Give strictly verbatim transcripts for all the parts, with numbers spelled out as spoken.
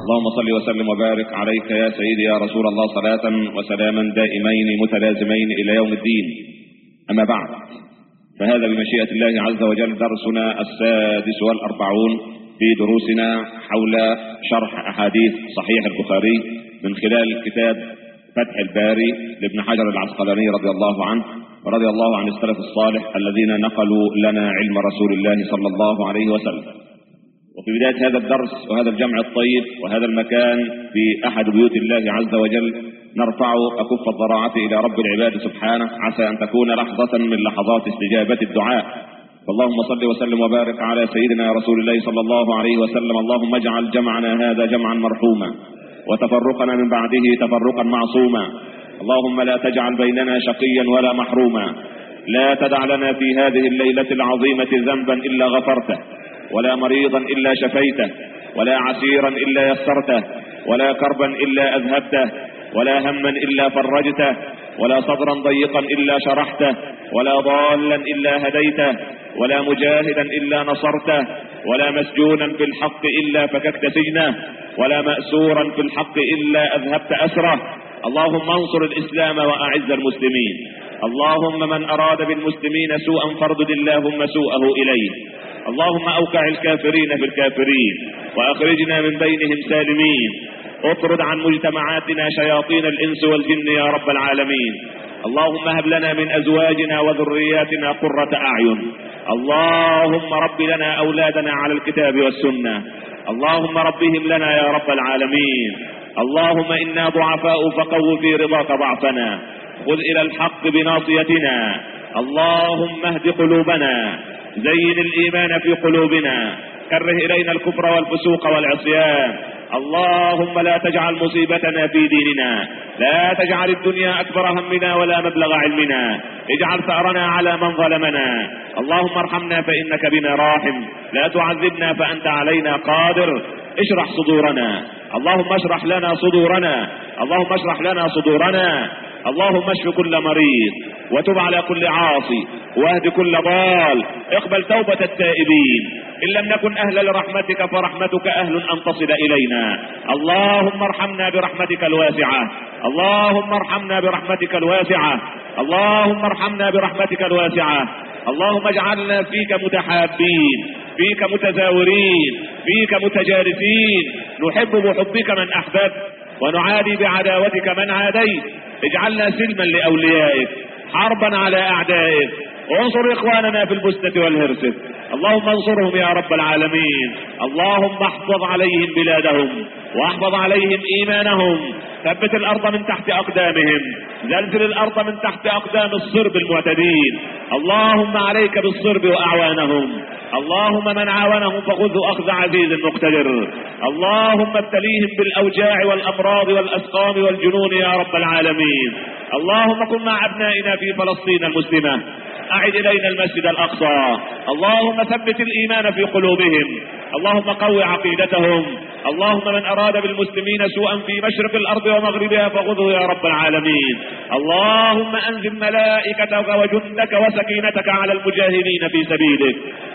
اللهم صل وسلم وبارك عليك يا سيدي يا رسول الله صلاة وسلاما دائمين متلازمين إلى يوم الدين. أما بعد، فهذا بمشيئة الله عز وجل درسنا السادس والأربعون في دروسنا حول شرح أحاديث صحيح البخاري من خلال كتاب فتح الباري لابن حجر العسقلاني رضي الله عنه ورضي الله عن السلف الصالح الذين نقلوا لنا علم رسول الله صلى الله عليه وسلم. وفي بداية هذا الدرس وهذا الجمع الطيب وهذا المكان في أحد بيوت الله عز وجل نرفع أكف الضراعة إلى رب العباد سبحانه، عسى أن تكون لحظة من لحظات استجابة الدعاء. فاللهم صل وسلم وبارك على سيدنا رسول الله صلى الله عليه وسلم. اللهم اجعل جمعنا هذا جمعا مرحوما وتفرقنا من بعده تفرقا معصوما. اللهم لا تجعل بيننا شقيا ولا محروما. لا تدع لنا في هذه الليلة العظيمة ذنبا إلا غفرته، ولا مريضا إلا شفيته، ولا عسيرا إلا يسرته، ولا كربا إلا أذهبته، ولا هما إلا فرجته، ولا صدرا ضيقا إلا شرحته، ولا ضالا إلا هديته، ولا مجاهدا إلا نصرته، ولا مسجونا في الحق إلا فككت سجنه، ولا مأسورا في الحق إلا أذهبت أسره. اللهم انصر الإسلام وأعز المسلمين. اللهم من أراد بالمسلمين سوءا فاردد اللهم سوءه إليه. اللهم أوقع الكافرين في الكافرين وأخرجنا من بينهم سالمين. اطرد عن مجتمعاتنا شياطين الإنس والجن يا رب العالمين. اللهم هب لنا من أزواجنا وذرياتنا قرة أعين. اللهم رب لنا أولادنا على الكتاب والسنة. اللهم ربهم لنا يا رب العالمين. اللهم إنا ضعفاء فقو في رضاك ضعفنا. خذ إلى الحق بناصيتنا. اللهم اهد قلوبنا. زين الإيمان في قلوبنا. كره إلينا الكفر والفسوق والعصيان. اللهم لا تجعل مصيبتنا في ديننا. لا تجعل الدنيا أكبر همنا ولا مبلغ علمنا. اجعل ثأرنا على من ظلمنا. اللهم ارحمنا فإنك بنا راحم. لا تعذبنا فأنت علينا قادر. اشرح صدورنا. اللهم اشرح لنا صدورنا. اللهم اشرح لنا صدورنا. اللهم اشف كل مريض وتب على كل عاصي واهد كل ضال. اقبل توبة التائبين. إن لم نكن أهلا لرحمتك فرحمتك أهل أن تصل إلينا. اللهم ارحمنا برحمتك الواسعة. اللهم ارحمنا برحمتك الواسعة. اللهم ارحمنا برحمتك الواسعة. اللهم اجعلنا فيك متحابين، فيك متزاورين، فيك متجالسين، نحب بحبك من أحببت ونعادي بعداوتك من عاديت. اجعلنا سلما لأوليائك، حربا على أعدائك. وانصر إخواننا في البسنة والهرسة. اللهم انصرهم يا رب العالمين. اللهم احفظ عليهم بلادهم واحفظ عليهم إيمانهم. ثبت الأرض من تحت أقدامهم. زلزل الأرض من تحت أقدام الصرب المعتدين. اللهم عليك بالصرب وأعوانهم. اللهم من عاونهم فخذه أخذ عزيز مقتدر. اللهم ابتليهم بالأوجاع والأمراض والأسقام والجنون يا رب العالمين. اللهم كن مع أبنائنا في فلسطين المسلمة. أعد إلينا المسجد الأقصى. اللهم ثبت الإيمان في قلوبهم. اللهم قوي عقيدتهم. اللهم من أراد بالمسلمين سوءا في مشرق الأرض ومغربها فخذه يا رب العالمين. اللهم أنزل ملائكتك وجندك وسكينتك على المجاهدين في سبيلك.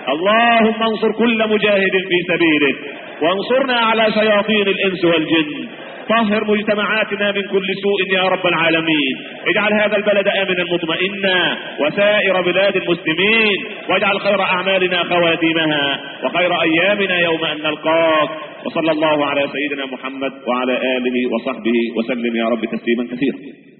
اللهم انصر كل مجاهد في سبيلك وانصرنا على شياطين الإنس والجن. طهر مجتمعاتنا من كل سوء يا رب العالمين. اجعل هذا البلد آمنا مطمئنا وسائر بلاد المسلمين. واجعل خير أعمالنا خواتيمها وخير أيامنا يوم أن نلقاك. وصلى الله على سيدنا محمد وعلى آله وصحبه وسلم يا رب تسليما كثيرا.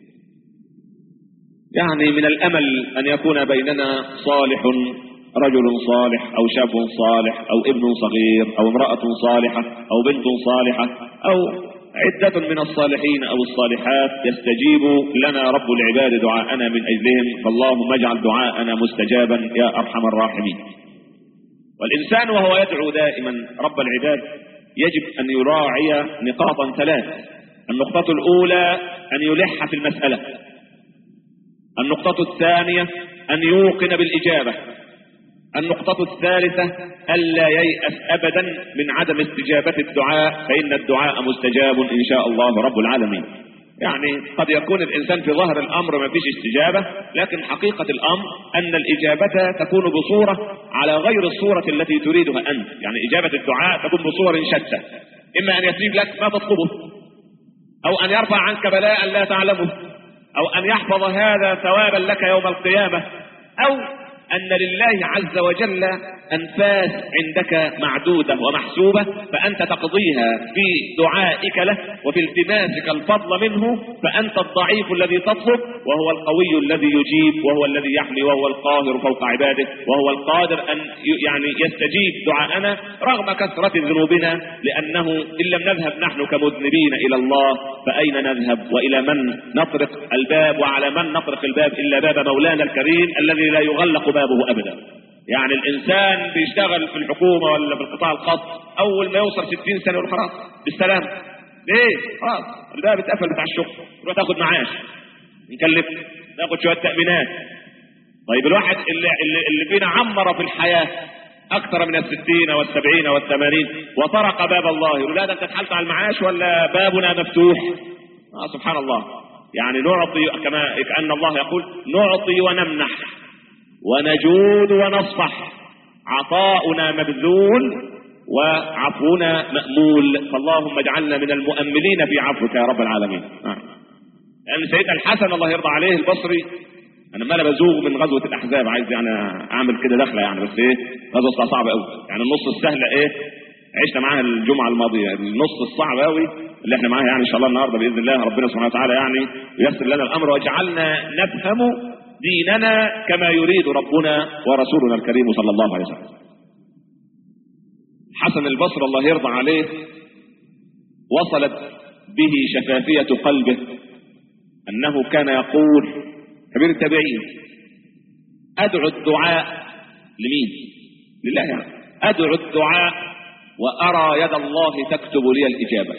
يعني من الأمل أن يكون بيننا صالح، رجل صالح أو شاب صالح أو ابن صغير أو امرأة صالحة أو بنت صالحة أو عدة من الصالحين أو الصالحات يستجيب لنا رب العباد دعاءنا من أجلهم. فاللهم اجعل دعاءنا مستجابا يا أرحم الراحمين. والإنسان وهو يدعو دائما رب العباد يجب أن يراعي نقاطا ثلاث. النقطة الأولى أن يلح في المسألة. النقطة الثانية أن يوقن بالإجابة. النقطة الثالثة ألا ييأس أبدا من عدم استجابة الدعاء، فإن الدعاء مستجاب إن شاء الله رب العالمين. يعني قد يكون الإنسان في ظهر الأمر ما فيش استجابة، لكن حقيقة الأمر أن الإجابة تكون بصورة على غير الصورة التي تريدها أنت. يعني إجابة الدعاء تكون بصور شتى. إما أن يستجيب لك ما تطلبه، أو أن يرفع عنك بلاء لا تعلمه، أو أن يحفظ هذا ثوابا لك يوم القيامة، أو أن لله عز وجل أنفاس عندك معدودة ومحسوبة فأنت تقضيها في دعائك له وفي التماسك الفضل منه، فأنت الضعيف الذي تطلب وهو القوي الذي يجيب، وهو الذي يحمي، وهو القاهر فوق عباده، وهو القادر أن يعني يستجيب دعاءنا رغم كثرة ذنوبنا، لأنه إن لم نذهب نحن كمذنبين إلى الله فأين نذهب وإلى من نطرق الباب، وعلى من نطرق الباب إلا باب مولانا الكريم الذي لا يغلق بابه أبدا. يعني الإنسان بيشتغل في الحكومة ولا في القطاع الخاص أول ما يوصل ستين سنة يقول خلاص بالسلام، ليه؟ خلاص الباب اتقفل بتاع الشغل، تروح تاخد معاش يكلف، تاخد شوية تأمينات. طيب الواحد اللي, اللي, اللي فينا عمر في الحياة أكثر من الستين والسبعين والثمانين وطرق باب الله، يقول لا ده أنت اتحلت على المعاش ولا بابنا مفتوح؟ آه سبحان الله. يعني نعطي كما كأن الله يقول نعطي ونمنح ونجود ونصفح، عطاؤنا مبذول وعفونا مأمول، فاللهم اجعلنا من المؤملين في عفوك يا رب العالمين. آه. لأن سيدنا الحسن الله يرضى عليه البصري، أنا ما أنا بزوغ من غزوة الأحزاب، عايز يعني أعمل كده دخلة يعني، بس إيه غزوة صعبة قوي، يعني النص السهلة إيه عشنا معاها الجمعة الماضية، النص الصعب قوي اللي احنا معاها يعني إن شاء الله النهارده بإذن الله ربنا سبحانه وتعالى يعني ييسر لنا الأمر ويجعلنا نفهم ديننا كما يريد ربنا ورسولنا الكريم صلى الله عليه وسلم. حسن البصري الله يرضى عليه وصلت به شفافية قلبه أنه كان يقول كبير التابعين أدعو الدعاء لمين؟ لله يعني. أدعو الدعاء وأرى يد الله تكتب لي الإجابة.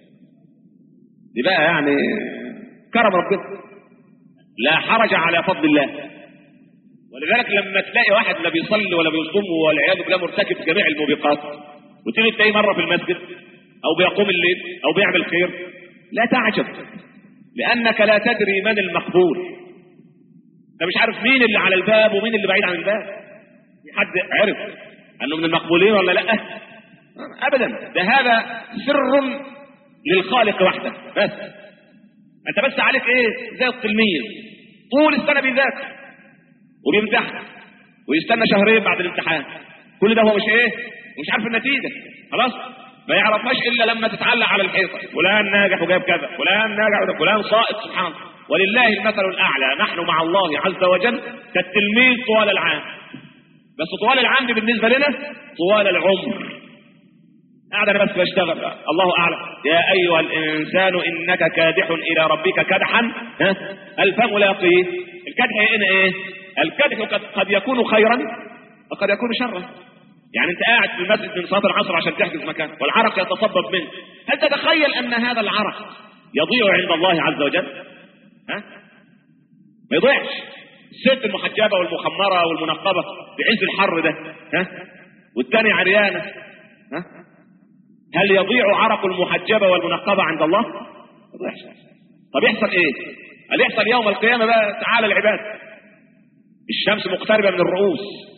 دي بقى يعني كرم ربنا، لا حرج على فضل الله. ولذلك لما تلاقي واحد لا بيصلي ولا بيصوم والعياذ بالله مرتكب جميع الموبقات، وتيجي تلاقيه مرة في المسجد أو بيقوم الليل أو بيعمل خير، لا تعجب، لأنك لا تدري من المقبول. انت مش عارف مين اللي على الباب ومين اللي بعيد عن الباب. في حد عرف انه من المقبولين ولا لا؟ ابدا، ده هذا سر للخالق وحده بس. انت بس عليك ايه زي التلميذ طول السنه بيذاكر وبيمتحن ويستنى شهرين بعد الامتحان، كل ده هو مش ايه مش عارف النتيجه، خلاص ما يعرفهاش الا لما تتعلق على الحيطه، فلان ناجح وجايب كذا، فلان ناجح وجايب فلان ساقط، سبحان الله. ولله المثل الأعلى، نحن مع الله عز وجل كالتلميذ طوال العام، بس طوال العام دي بالنسبة لنا طوال العمر. قاعد أنا بس بشتغل، الله أعلم. يا أيها الإنسان إنك كادح إلى ربك كدحا ها الفم لاقيه. الكدح هنا إيه؟ الكدح قد يكون خيرا وقد يكون شرا. يعني أنت قاعد في المسجد من صلاة العصر عشان تحجز مكان والعرق يتصبب منه، هل تتخيل أن هذا العرق يضيع عند الله عز وجل؟ ها؟ ما يضيعش. الست المحجبة والمخمرة والمنقبة بعز الحر ده ها؟ والتاني عريانة ها؟ هل يضيع عرق المحجبة والمنقبة عند الله؟ ما يضيعش. طب يحصل ايه؟ هل يحصل يوم القيامة بقى تعالى العباد، الشمس مقتربة من الرؤوس،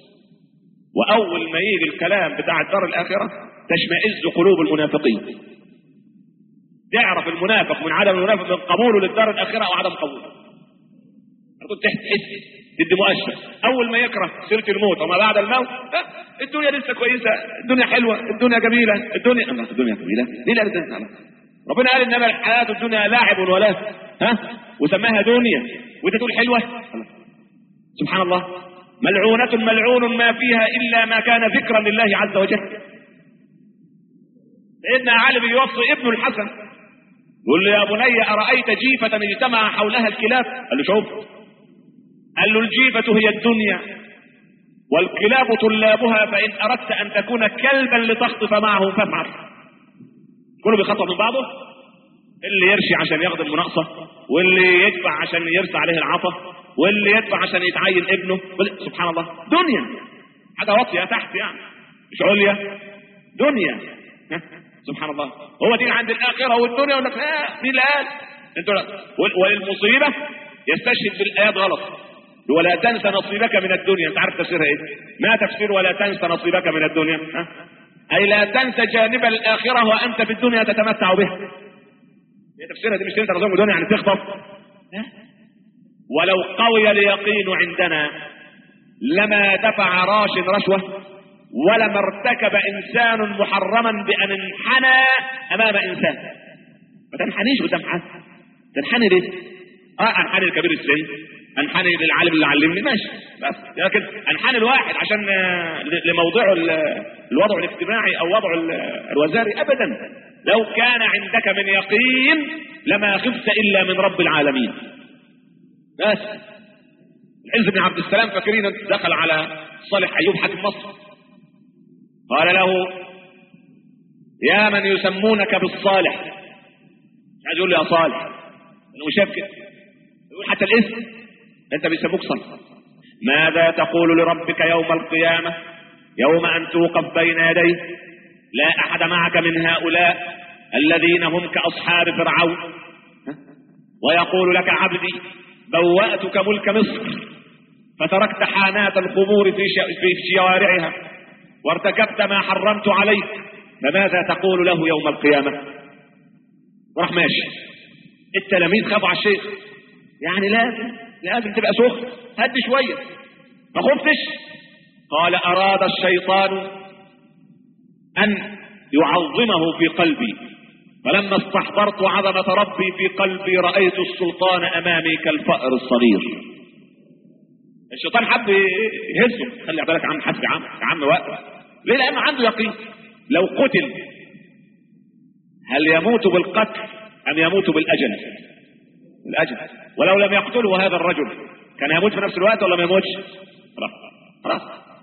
وأول ما يجي الكلام بتاع الدار الآخرة تشمئز قلوب المنافقين. تعرف المنافق من عدم المنافق من قبوله للدار الآخرة أو عدم قبوله. أقول تحس تدي مؤشر أول ما يكره سيرة الموت وما بعد الموت، الدنيا لسه كويسة، الدنيا حلوة، الدنيا جميلة، الدنيا الله الدنيا جميلة ليه لا بدنا؟ ربنا قال إنما الحياة الدنيا لاعب ولا ها وسماها دنيا وأنت تقول حلوة. سبحان الله، ملعونة ملعون ما فيها إلا ما كان ذكرا لله عز وجل. سيدنا علي بيوصي ابنه الحسن يقول له يا بني أرأيت جيفة اجتمع حولها الكلاب؟ قال له شوف، قال له الجيفة هي الدنيا والكلاب طلابها، فإن أردت أن تكون كلبا لتخطف معه فافعل. كله بيخطف من بعضه، اللي يرشي عشان ياخد المناقصة، واللي يدفع عشان يرسى عليه العطا، واللي يدفع عشان يتعين ابنه. سبحان الله، دنيا حاجة واطية تحت يعني مش عليا، دنيا. سبحان الله. هو دي عند الآخرة والدنيا ولا لا؟ مين اللي قال؟ انتوا والمصيبة يستشهد بالآيات غلط. ولا تنسى نصيبك من الدنيا، انت عارف تفسيرها ايه؟ ما تفسير ولا تنسى نصيبك من الدنيا؟ ها؟ اي لا تنسى جانب الاخره وانت في الدنيا تتمتع بها. هي تفسيرها دي مش تنسى نظام الدنيا يعني تخطف. ولو قوي اليقين عندنا لما دفع راش رشوه ولما ارتكب انسان محرما بان انحنى امام انسان. ما تنحنيش قدام حد، تنحني ليه؟ اه انحني لكبير السن، انحني للعالم اللي علمني ماشي، بس لكن انحني الواحد عشان لموضوع الوضع الاجتماعي او وضع الوزاري ابدا. لو كان عندك من يقين لما خفت الا من رب العالمين. بس العز بن عبد السلام فاكرين دخل على صالح ايوب حاكم مصر، قال له يا من يسمونك بالصالح، مش عايز يقول لي يا صالح انه شاف كده، يقول حتى الاسم انت بيسموك صالح. ماذا تقول لربك يوم القيامه يوم ان توقف بين يديه لا احد معك من هؤلاء الذين هم كاصحاب فرعون، ويقول لك عبدي بوأتك ملك مصر فتركت حانات الخمور في في شوارعها وارتكبت ما حرمت عليك، فماذا تقول له يوم القيامة؟ وراح ماشي. التلاميذ خافوا على الشيخ، يعني لازم لازم تبقى سخن، هد شوية، ما خفتش. قال أراد الشيطان أن يعظمه في قلبي، فلما استحضرت عظمة ربي في قلبي رأيت السلطان أمامي كالفأر الصغير. الشيطان حب يهزه، خلي بالك عم حسب عم عم وقت. ليه؟ لأنه عنده يقين لو قتل هل يموت بالقتل أم يموت بالأجل؟ الأجل. ولو لم يقتله هذا الرجل كان يموت في نفس الوقت ولا ما يموتش؟ خلاص خلاص.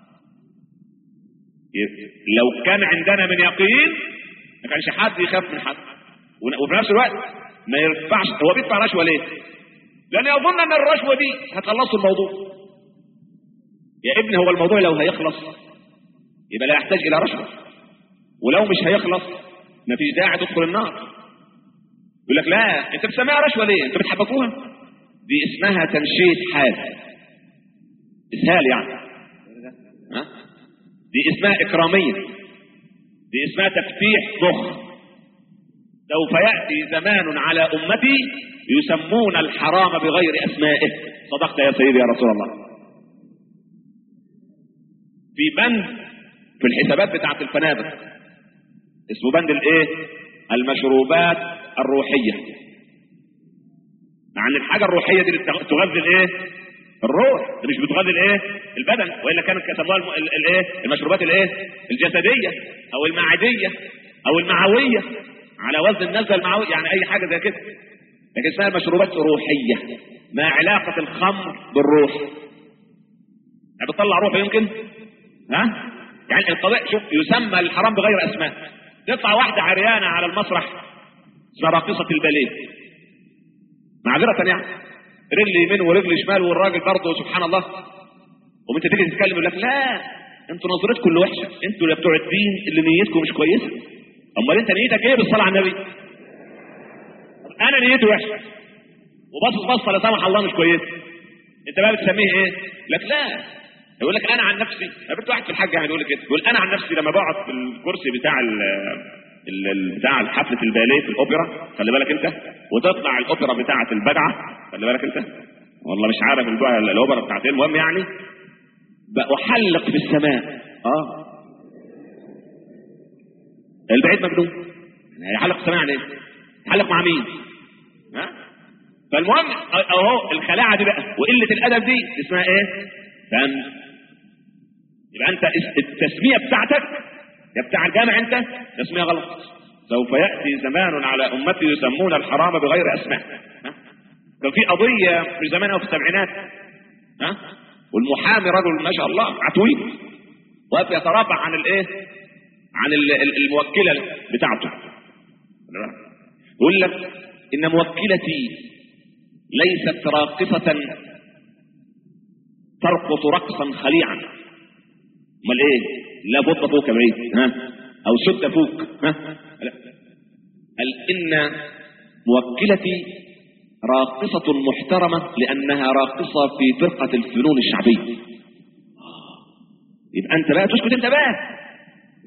لو كان عندنا من يقين ما كانش حد يخاف من حد، وفي نفس الوقت ما يرفعش. هو بيدفع رشوه ليه؟ لان يظن ان الرشوه دي هتخلصوا الموضوع. يا ابني هو الموضوع لو هيخلص يبقى لا يحتاج الى رشوه، ولو مش هيخلص ما فيش داعي تدخل النار. يقول لك لا انت بتسميها رشوه ليه؟ انت بتحبكوها؟ دي اسمها تنشيط حال، اسهال يعني. ها؟ دي اسمها اكراميه، دي اسمها تفتيح مخ. سوف يأتي زمان على أمتي يسمون الحرام بغير أسمائه. صدقت يا سيدي يا رسول الله. في بند في الحسابات بتاعت الفنادق اسمه بند الايه؟ المشروبات الروحية. مع ان الحاجة الروحية دي تغذي الايه؟ الروح، ده مش بتغذي الايه؟ البدن، والا كانت كتبوها الايه؟ المشروبات الايه؟ الجسدية او المعدية او المعوية، على وزن النزله المعوي، يعني اي حاجه زي كده. لكن اسمها المشروبات الروحيه. ما علاقه الخمر بالروح؟ يعني بتطلع روح يمكن؟ ها؟ يعني القضاء شوف يسمى الحرام بغير اسماء. تطلع واحده عريانه على المسرح اسمها راقصه الباليه، معذره يعني، رجل يمين ورجل شمال، والراجل برضه سبحان الله. وانت تيجي تتكلم يقول لك لا انتوا نظرتكم اللي وحشه، انتوا اللي بتوع الدين اللي نيتكم مش كويسه. امال انت نيتك ايه بالصلاه على النبي؟ انا نيتي وحشه وبصص بصه لا سمح الله مش كويسه، انت بقى بتسميه ايه؟ لك لا، يقول لك انا عن نفسي، قابلت واحد في الحاج يعني يقول لي كده، يقول انا عن نفسي لما بقعد في الكرسي بتاع ال بتاع حفله الباليه في الاوبرا، خلي بالك انت، وتطلع الاوبرا بتاعه البجعه، خلي بالك انت، والله مش عارف الاوبرا بتاعت ايه، المهم يعني بحلق في السماء. اه البعيد مجنون، هيحلق في السماء يعني ايه؟ يحلق مع مين؟ ها؟ فالمهم اهو الخلاعه دي بقى وقله الادب دي اسمها ايه؟ فن. يبقى انت التسميه بتاعتك يا بتاع الجامع انت تسميه غلط. سوف ياتي زمان على امتي يسمون الحرام بغير اسماء. كان في قضيه في زمان او في السبعينات، ها؟ والمحامي رجل ما شاء الله عتوي واقف يترافع عن الايه؟ عن الموكله بتاعته. يقول لك ان موكلتي ليست راقصه ترقص رقصا خليعا. امال ايه؟ لا بط فوق بعيد، ها؟ او سد فوق، ها؟ لا. قال ان موكلتي راقصة محترمة لانها راقصة في فرقة الفنون الشعبية. يبقى انت بقى تسكت، انت بقى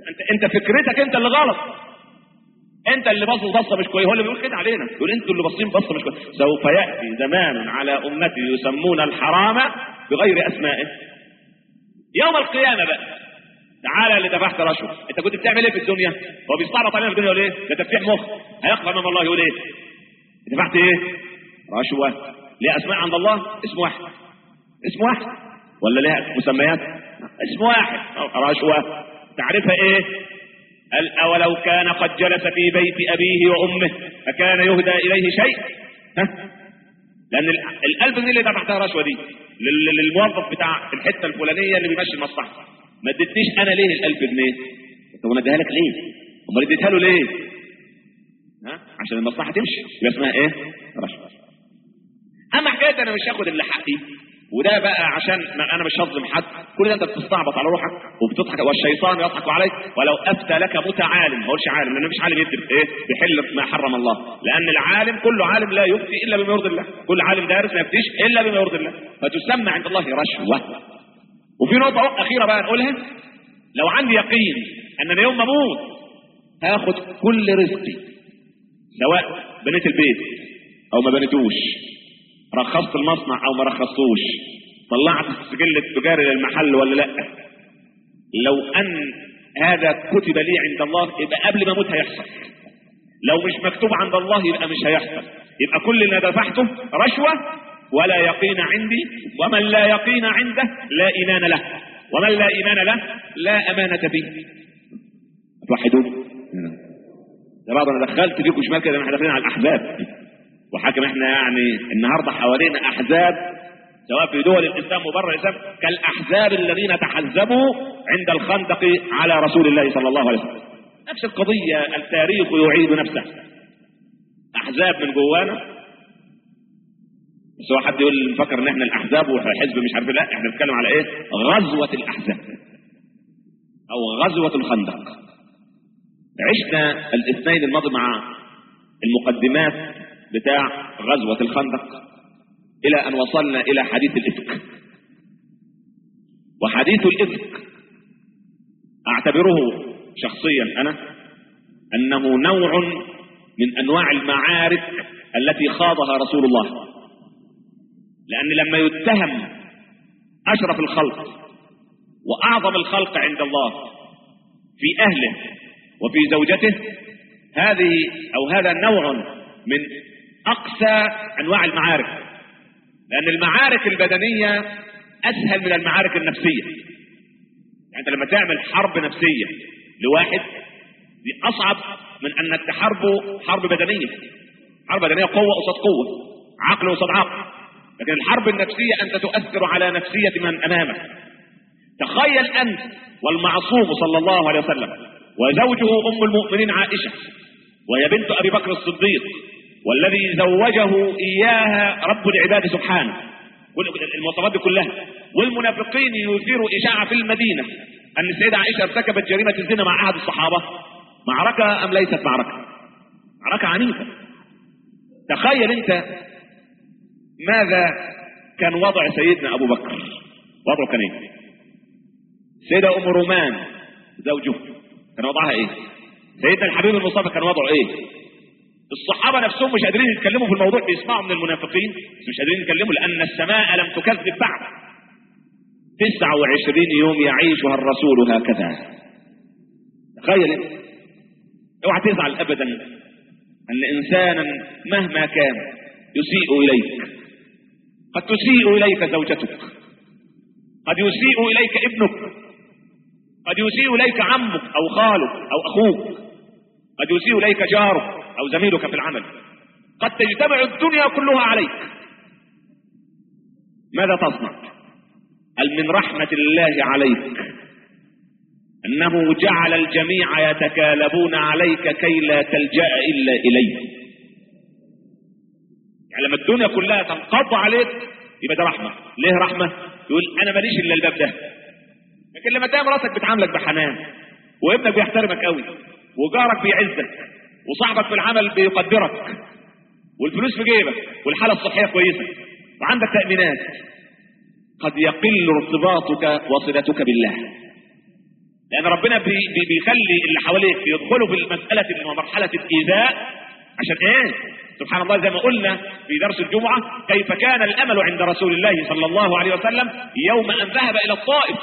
انت انت فكرتك انت اللي غلط، انت اللي باصص بصه مش كويس. هو اللي بيقول كده علينا، يقول انتوا اللي باصين بصه مش كويس. سوف ياتي زمان على امتي يسمون الحرام بغير اسمائه. يوم القيامه بقى تعالى اللي دفعت رشوه، انت كنت بتعمل ايه في الدنيا؟ هو بيستعرض علينا في الدنيا يقول ايه؟ ده تفتيح مخ. هيقف امام الله يقول ايه؟ دفعت ايه؟ رشوه. ليه اسماء عند الله؟ اسم واحد، اسم واحد ولا ليها مسميات؟ اسم واحد، رشوه. تعرفها ايه؟ قال اولو كان قد جلس في بيت ابيه وامه فكان يهدى اليه شيء؟ ها؟ لان الالف جنيه اللي دفعتها رشوه دي للموظف بتاع الحته الفلانيه اللي بيمشي المصلحه، ما اديتنيش انا ليه الالف جنيه؟ طب انا اديها لك ليه؟ امال اديتها له ليه؟ ها؟ عشان المصلحه تمشي. يبقى اسمها ايه؟ رشوه. اما حكايه انا مش هاخد اللي حقي وده بقى عشان انا مش هظلم حد، كل ده انت بتستعبط على روحك وبتضحك، والشيطان يضحك عليك. ولو افتى لك متعالم، ما هقولش عالم لان مش عالم يفتي ايه؟ بيحل ما حرم الله، لان العالم كل عالم لا يفتي الا بما يرضي الله، كل عالم دارس ما يفتيش الا بما يرضي الله، فتسمى عند الله رشوه. وفي نقطه اخيره بقى نقولها، لو عندي يقين ان انا يوم ما اموت هاخد كل رزقي، سواء بنيت البيت او ما بنيتوش، رخصت المصنع او ما رخصتوش، طلعت السجل التجاري للمحل ولا لا، لو ان هذا كتب لي عند الله يبقى قبل ما اموت هيحصل. لو مش مكتوب عند الله يبقى مش هيحصل. يبقى كل اللي دفعته رشوه ولا يقين عندي، ومن لا يقين عنده لا ايمان له، ومن لا ايمان له لا امانه به. توحدون يا بعض. انا دخلت فيكم شمال كده، احنا داخلين على الاحزاب وحاكم احنا يعني النهارده حوالينا احزاب سواء في دول الاسلام وبره الاسلام كالاحزاب الذين تحزبوا عند الخندق على رسول الله صلى الله عليه وسلم. نفس القضيه، التاريخ يعيد نفسه. احزاب من جوانا، بس هو حد يقول نفكر ان احنا الاحزاب وحزب مش عارف، لا احنا بنتكلم على ايه؟ غزوه الاحزاب او غزوه الخندق. عشنا الاثنين الماضي مع المقدمات بتاع غزوة الخندق الى ان وصلنا الى حديث الافك. وحديث الافك اعتبره شخصيا انا انه نوع من انواع المعارك التي خاضها رسول الله، لان لما يتهم اشرف الخلق واعظم الخلق عند الله في اهله وفي زوجته، هذه او هذا نوع من اقسى انواع المعارك، لان المعارك البدنيه اسهل من المعارك النفسيه. يعني انت لما تعمل حرب نفسيه لواحد دي اصعب من انك تحاربه حرب بدنيه. حرب بدنيه قوه قصاد قوه، عقل قصاد عقل، لكن الحرب النفسيه انت تؤثر على نفسيه من امامك. تخيل انت والمعصوم صلى الله عليه وسلم وزوجه ام المؤمنين عائشه وهي بنت ابي بكر الصديق والذي زوجه اياها رب العباد سبحانه، المواصفات دي كلها، والمنافقين يثيروا اشاعه في المدينه ان السيده عائشه ارتكبت جريمه الزنا مع احد الصحابه. معركه ام ليست معركه؟ معركه عنيفه. تخيل انت ماذا كان وضع سيدنا ابو بكر، وضعه كان ايه؟ سيدة ام رومان زوجه كان وضعها ايه؟ سيدنا الحبيب المصطفى كان وضعه ايه؟ الصحابة نفسهم مش قادرين يتكلموا في الموضوع، بيسمعوا من المنافقين بس مش قادرين يتكلموا لان السماء لم تكذب بعد. تسعة وعشرين يوم يعيشها الرسول هكذا. تخيل انت، اوعى تزعل ابدا ان انسانا مهما كان يسيء اليك. قد تسيء اليك زوجتك، قد يسيء اليك ابنك، قد يسيء اليك عمك او خالك او اخوك، قد يسيء اليك جارك او زميلك في العمل، قد تجتمع الدنيا كلها عليك. ماذا تصنع؟ هل من رحمة الله عليك انه جعل الجميع يتكالبون عليك كي لا تلجأ الا اليه؟ يعني لما الدنيا كلها تنقض عليك يبقى ده رحمة. ليه رحمة؟ يقول انا ماليش الا الباب ده. لكن لما تلاقي مراتك بتعاملك بحنان، وابنك بيحترمك قوي، وجارك بيعزك، وصاحبك في العمل بيقدرك، والفلوس في جيبك، والحالة الصحية كويسة، وعندك تأمينات، قد يقل ارتباطك وصلتك بالله. لان ربنا بي بي بيخلي اللي حواليك يدخلوا في المساله ومرحله الايذاء عشان ايه؟ سبحان الله، زي ما قلنا في درس الجمعه، كيف كان الامل عند رسول الله صلى الله عليه وسلم يوم ان ذهب الى الطائف.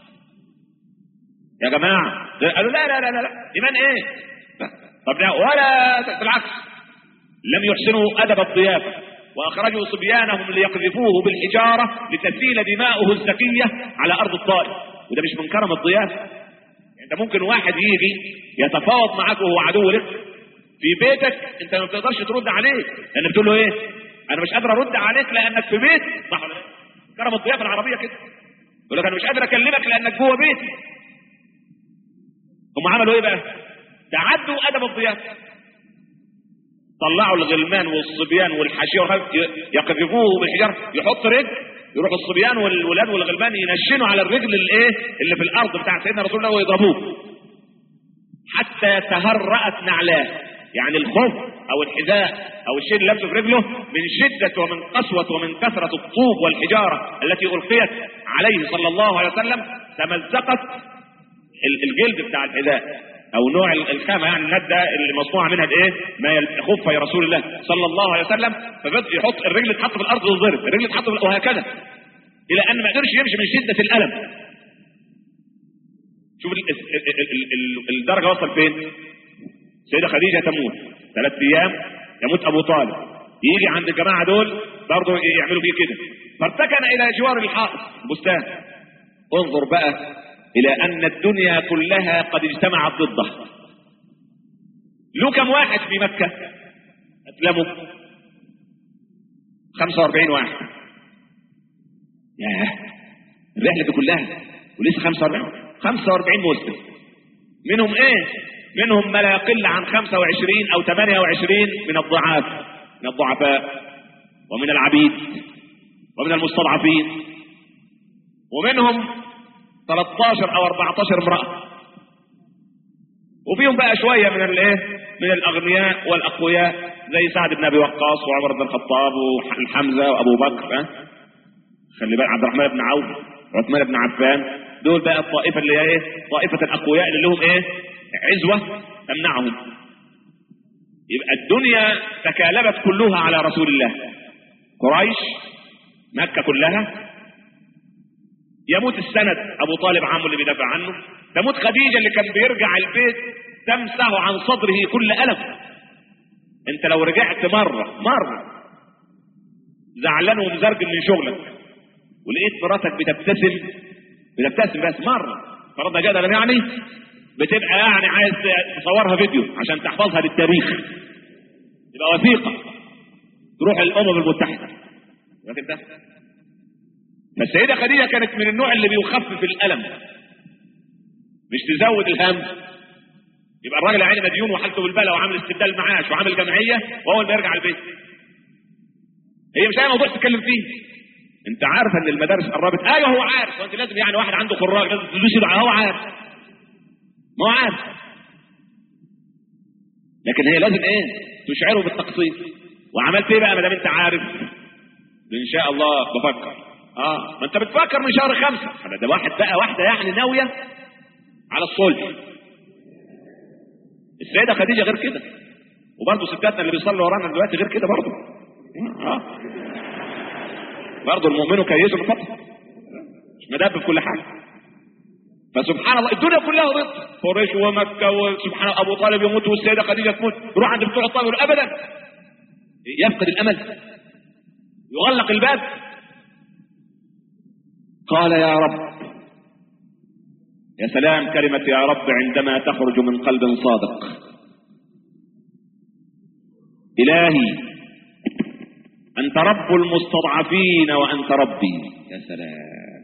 يا جماعه قالوا لا لا لا لا, لا. ايمان ايه؟ طب ولا بالعكس، لم يحسنوا ادب الضيافه واخرجوا صبيانهم ليقذفوه بالحجاره لتسيل دماؤه الزكيه على ارض الطائف. وده مش من كرم الضيافه. انت ممكن واحد يجي يتفاوض معاك وهو عدو لك في بيتك، انت ما بتقدرش ترد عليه لان بتقول له ايه؟ انا مش قادر ارد عليك لانك في بيت. صح ولا لا؟ كرم الضيافه العربيه كده، يقول لك انا مش قادر اكلمك لانك جوه بيتي. هم عملوا ايه بقى؟ تعدوا ادب الضيافه، طلعوا الغلمان والصبيان والحشيره يقذفوه بالحجاره، يحط رجل، يروح الصبيان والولاد والغلمان ينشنوا على الرجل الايه اللي في الارض بتاع سيدنا رسول الله ويضربوه حتى تهرأت نعلاه. يعني الخف او الحذاء او الشيء اللي لابسه في رجله من شده ومن قسوه ومن كثره الطوب والحجاره التي القيت عليه صلى الله عليه وسلم تمزقت الجلد بتاع الحذاء او نوع الخامه، يعني النده اللي مصنوعه منها الايه؟ ما خف يا رسول الله صلى الله عليه وسلم. فبدا يحط الرجل تحط في الارض وتضرب، الرجل تحط في وهكذا الى ان ما قدرش يمشي من شده الالم. شوف الدرجه وصل فين. سيدة خديجه تموت ثلاث ايام، يموت ابو طالب، يجي عند الجماعه دول برضه يعملوا فيه كده، فارتكن الى جوار الحائط بستان. انظر بقى الى ان الدنيا كلها قد اجتمعت ضده. له كم واحد في مكه اسلموا؟ خمسة وأربعين واحد. ياه، الرحله دي كلها ولسه خمسة وأربعين خمسة وأربعين مسلم. منهم ايه؟ منهم ما لا يقل عن خمسة وعشرين او ثمانية وعشرين من الضعاف، من الضعفاء ومن العبيد ومن المستضعفين، ومنهم ثلاثة عشر او أربعة عشر امرأة، وفيهم بقى شوية من الايه؟ من الاغنياء والاقوياء زي سعد بن ابي وقاص وعمر بن الخطاب وحمزة وابو بكر. ها خلي بالك، عبد الرحمن بن عوف وعثمان بن عفان، دول بقى الطائفة اللي هي ايه؟ طائفة الاقوياء اللي لهم ايه؟ عزوة تمنعهم. يبقى الدنيا تكالبت كلها على رسول الله. قريش مكة كلها، يموت السند ابو طالب عمه اللي بيدافع عنه، تموت خديجة اللي كان بيرجع البيت تمسح عن صدره كل ألم. انت لو رجعت مرة مرة زعلان ومزرجن من شغلك ولقيت مراتك بتبتسم بتبتسم بس مرة فرضنا جدلا، يعني بتبقى يعني عايز تصورها فيديو عشان تحفظها للتاريخ، تبقى وثيقة تروح الأمم المتحدة. لكن ده فالسيدة خديجة كانت من النوع اللي بيخفف الألم، مش تزود الهم. يبقى الراجل عيني مديون وحالته بالبلا وعامل استبدال معاش وعامل جمعية، وأول ما يرجع البيت هي مش أي موضوع تتكلم فيه. أنت عارف إن المدارس قربت؟ أيوه هو عارف، وأنت لازم يعني واحد عنده خراج لازم تدوس يده، هو عارف، ما هو عارف، لكن هي لازم إيه؟ تشعره بالتقصير. وعملت إيه بقى ما دام أنت عارف؟ إن شاء الله بفكر. اه ما انت بتفكر من شهر خمسة. ده واحد بقى واحدة يعني ناوية على الصلح. السيدة خديجة غير كده، وبرضه ستاتنا اللي بيصلوا ورانا دلوقتي غير كده برضه. اه برضه المؤمن كيس الفتح، مش مدب في كل حاجة. فسبحان الله الدنيا كلها ضد قريش ومكة، وسبحان الله ابو طالب يموت والسيدة خديجة تموت، يروح عند بتوع الطائف ابدا، يفقد الامل، يغلق الباب. قال يا رب، يا سلام كلمة يا رب عندما تخرج من قلب صادق. إلهي أنت رب المستضعفين وأنت ربي. يا سلام.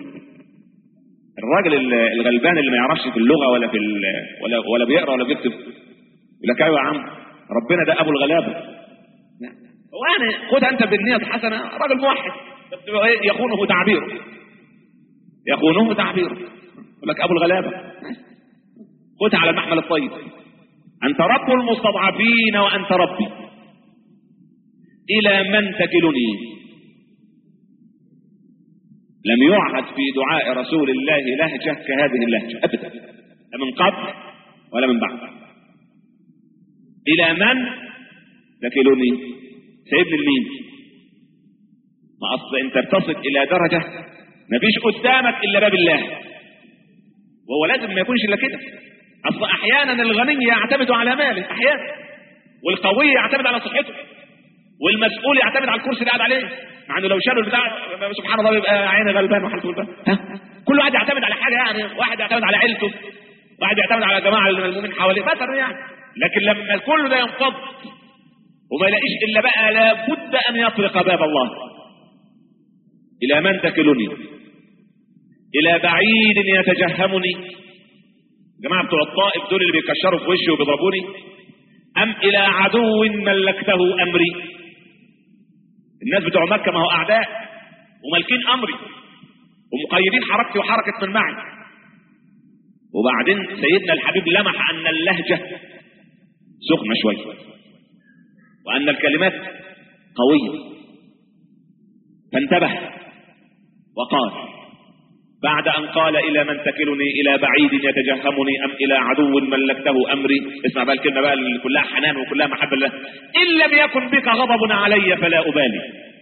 الراجل الغلبان اللي ما يعرفش في اللغة ولا في ولا ولا بيقرأ ولا بيكتب يقول لك ايوه يا عم ربنا ده أبو الغلابة. وأنا خدها أنت بالنية الحسنة، راجل موحد يخونه تعبيره يخونه تعبيره يقول لك ابو الغلابه، خدها على المحمل الطيب. انت رب المستضعفين وانت ربي، الى من تكلني؟ لم يعهد في دعاء رسول الله لهجة كهذه اللهجة أبدا، لا من قبل ولا من بعد. إلى من تكلني؟ سيبني لمين؟ ما أصل أنت تصل إلى درجة ما فيش قدامك إلا باب الله، وهو لازم ما يكونش إلا كده. أصل أحيانا الغني يعتمد على ماله أحيانا، والقوي يعتمد على صحته، والمسؤول يعتمد على الكرسي اللي قاعد عليه، مع انه لو شالوا البتاع سبحان الله بيبقى عينه غلبان وحالته غلبان. ها كل واحد يعتمد على حاجه، يعني واحد يعتمد على عيلته، واحد يعتمد على جماعه الملمومين حواليه مثلا يعني. لكن لما كل ده ينفض وما يلاقيش الا بقى لابد ان يطرق باب الله. الى من تكلني؟ الى بعيد يتجهمني، جماعه بتوع الطائف دول اللي بيكشروا في وشي وبيضربوني، ام الى عدو ملكته امري؟ الناس بتوع مكة ما هو أعداء ومالكين أمري ومقيدين حركتي وحركة من معي. وبعدين سيدنا الحبيب لمح أن اللهجة سخنة شوية وأن الكلمات قوية، فانتبه وقال بعد أن قال إلى من تكلني إلى بعيد يتجهمني أم إلى عدو ملكته أمري. اسمع بقى الكلمة بقى اللي كلها حنان وكلها محبة الله. إن لم يكن بك غضب علي فلا أبالي،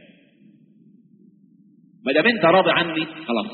ما دام أنت راضي عني خلاص.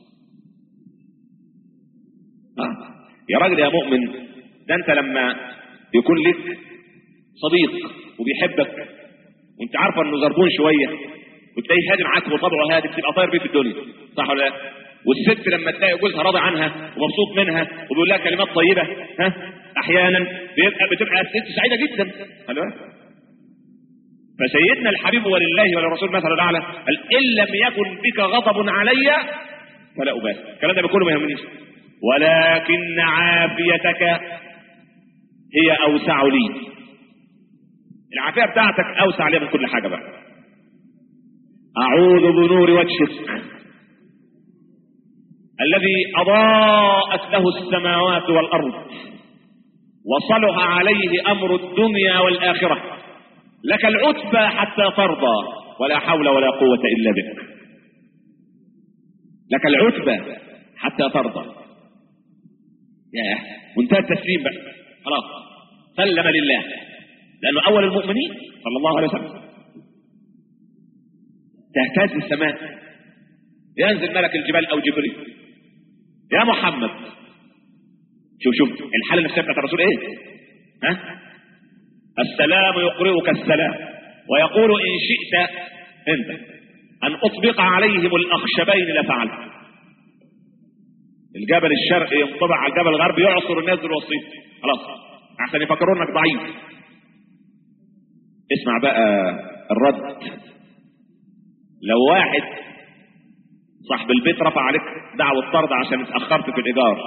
آه. يا راجل يا مؤمن، ده أنت لما يكون لك صديق وبيحبك وأنت عارفة إنه زربون شوية وتلاقيه هادي معاك وطبعه هادي، بتبقى طاير بيه في الدنيا، صح ولا لا؟ والست لما تلاقي جوزها راضي عنها ومبسوط منها وبيقول لها كلمات طيبه، ها احيانا بيبقى بتبقى الست سعيده جدا. خلي بالك. فسيدنا الحبيب ولله وللرسول مثل الاعلى قال ان لم يكن بك غضب علي فلا ابالي. الكلام ده بكله ما يهمنيش، ولكن عافيتك هي اوسع لي. العافيه بتاعتك اوسع لي من كل حاجه. بقى اعوذ بنور وجهك الذي أضاءت له السماوات والأرض وصلح عليه أمر الدنيا والآخرة، لك العتبى حتى ترضى ولا حول ولا قوة إلا بك. لك العتبى حتى ترضى. ياه وانتهى التسليم بقى خلاص، سلم لله، لأنه أول المؤمنين صلى الله عليه وسلم. تهتز السماء، ينزل ملك الجبال أو جبريل، يا محمد. شوف شوف الحالة النفسية بتاعت الرسول ايه؟ ها؟ السلام يقرئك السلام ويقول ان شئت انت ان اطبق عليهم الاخشبين لفعلت. الجبل الشرقي ينطبق على الجبل الغربي يعصر الناس بالوسيط خلاص عشان يفكروا انك ضعيف. اسمع بقى الرد. لو واحد صاحب البيت رفع عليك دعوة طرد عشان اتأخرت في الإيجار،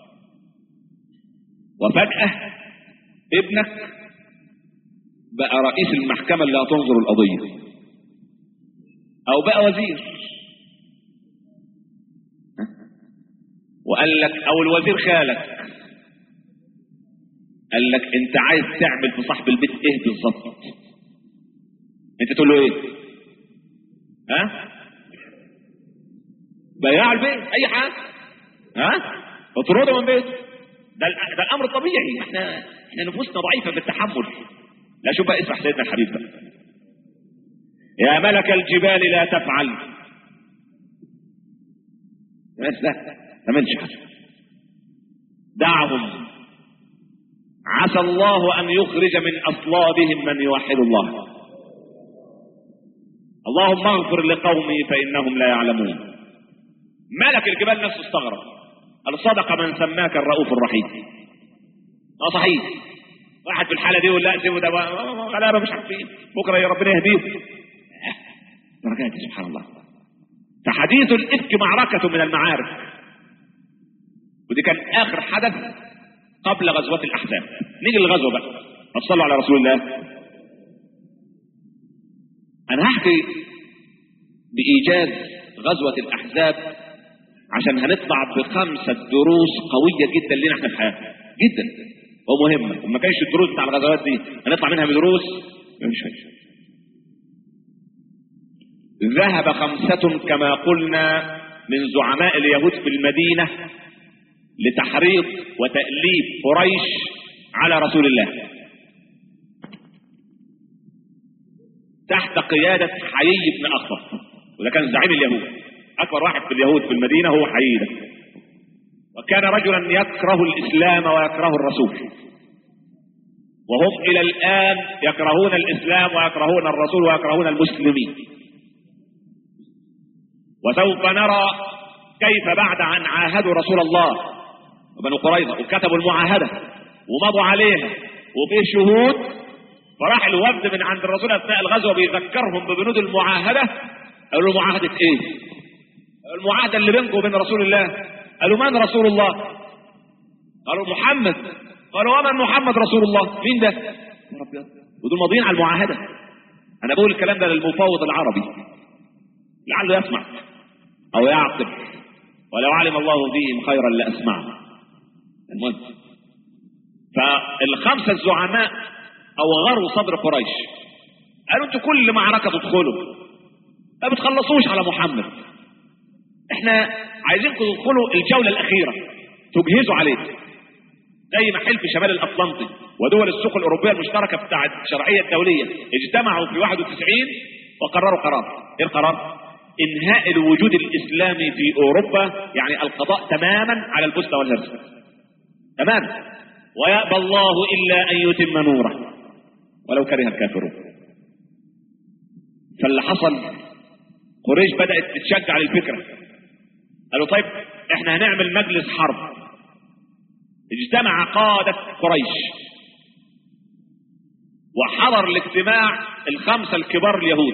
وفجأة ابنك بقى رئيس المحكمة اللي هتنظر القضية، أو بقى وزير، وقال لك، أو الوزير خالك قال لك أنت عايز تعمل في صاحب البيت إيه بالظبط؟ أنت تقول له إيه؟ ها؟ بياع البيت اي حاجه، ها اطرده من بيته. ده ده الامر الطبيعي. احنا احنا نفوسنا ضعيفه في التحمل. لا شوف بقى اسمع سيدنا الحبيب بقى. يا ملك الجبال لا تفعل. بس لا ما تعملش حاجه، دعهم عسى الله ان يخرج من اصلابهم من يوحد الله. اللهم اغفر لقومي فانهم لا يعلمون. ملك الجبال نفسه استغرب، قال صدق من سماك الرؤوف الرحيم. اه صحيح، واحد في الحاله دي يقول لا سيبه ده غلابه مش عارفين بكره يا ربنا يهديه. درجات سبحان الله. فحديث الافك معركه من المعارك، ودي كان اخر حدث قبل غزوه الاحزاب. نيجي للغزوه بقى، صلوا على رسول الله. انا هحكي بايجاز غزوه الاحزاب عشان هنطلع بخمسة دروس قوية جدا لنا احنا في حياتنا جدا ومهمة، وما كانش الدروس بتاع الغزوات دي هنطلع منها بدروس مش هيش. ذهب خمسة كما قلنا من زعماء اليهود في المدينة لتحريض وتأليف قريش على رسول الله تحت قيادة حيي بن أخطب، وده كان زعيم اليهود، أكبر واحد في اليهود في المدينة هو حيي ده، وكان رجلا يكره الإسلام ويكره الرسول، وهم إلى الآن يكرهون الإسلام ويكرهون الرسول ويكرهون المسلمين. وسوف نرى كيف بعد أن عاهدوا رسول الله وبنو قريظة وكتبوا المعاهدة ومضوا عليها وفيه شهود، فراح الوفد من عند الرسول أثناء الغزوة بيذكرهم ببنود المعاهدة. قالوا له معاهدة إيه؟ المعاهدة اللي بينكم وبين رسول الله. قالوا من رسول الله؟ قالوا محمد. قالوا ومن محمد رسول الله؟ مين ده؟ يا رب، ودول ماضيين على المعاهدة. أنا بقول الكلام ده للمفاوض العربي لعله يسمع أو يعقل، ولو علم الله بهم خيرا لأسمعه. المهم، فالخمسة الزعماء أوغروا صدر قريش، قالوا انتوا كل معركة تدخلوا ما بتخلصوش على محمد، احنا عايزينكم تدخلوا الجولة الأخيرة تجهزوا عليه، زي ما حلف شمال الأطلنطي ودول السوق الأوروبية المشتركة بتاع الشرعية الدولية اجتمعوا في واحد وتسعين وقرروا قرار. ايه القرار؟ انهاء الوجود الإسلامي في أوروبا، يعني القضاء تماما على البوسنة والهرسك تماما، ويأبى الله إلا أن يتم نوره ولو كره الكافرون. فاللي حصل قريش بدأت تتشجع للفكرة، قالوا طيب احنا هنعمل مجلس حرب. اجتمع قادة قريش وحضر الاجتماع الخمسة الكبار اليهود،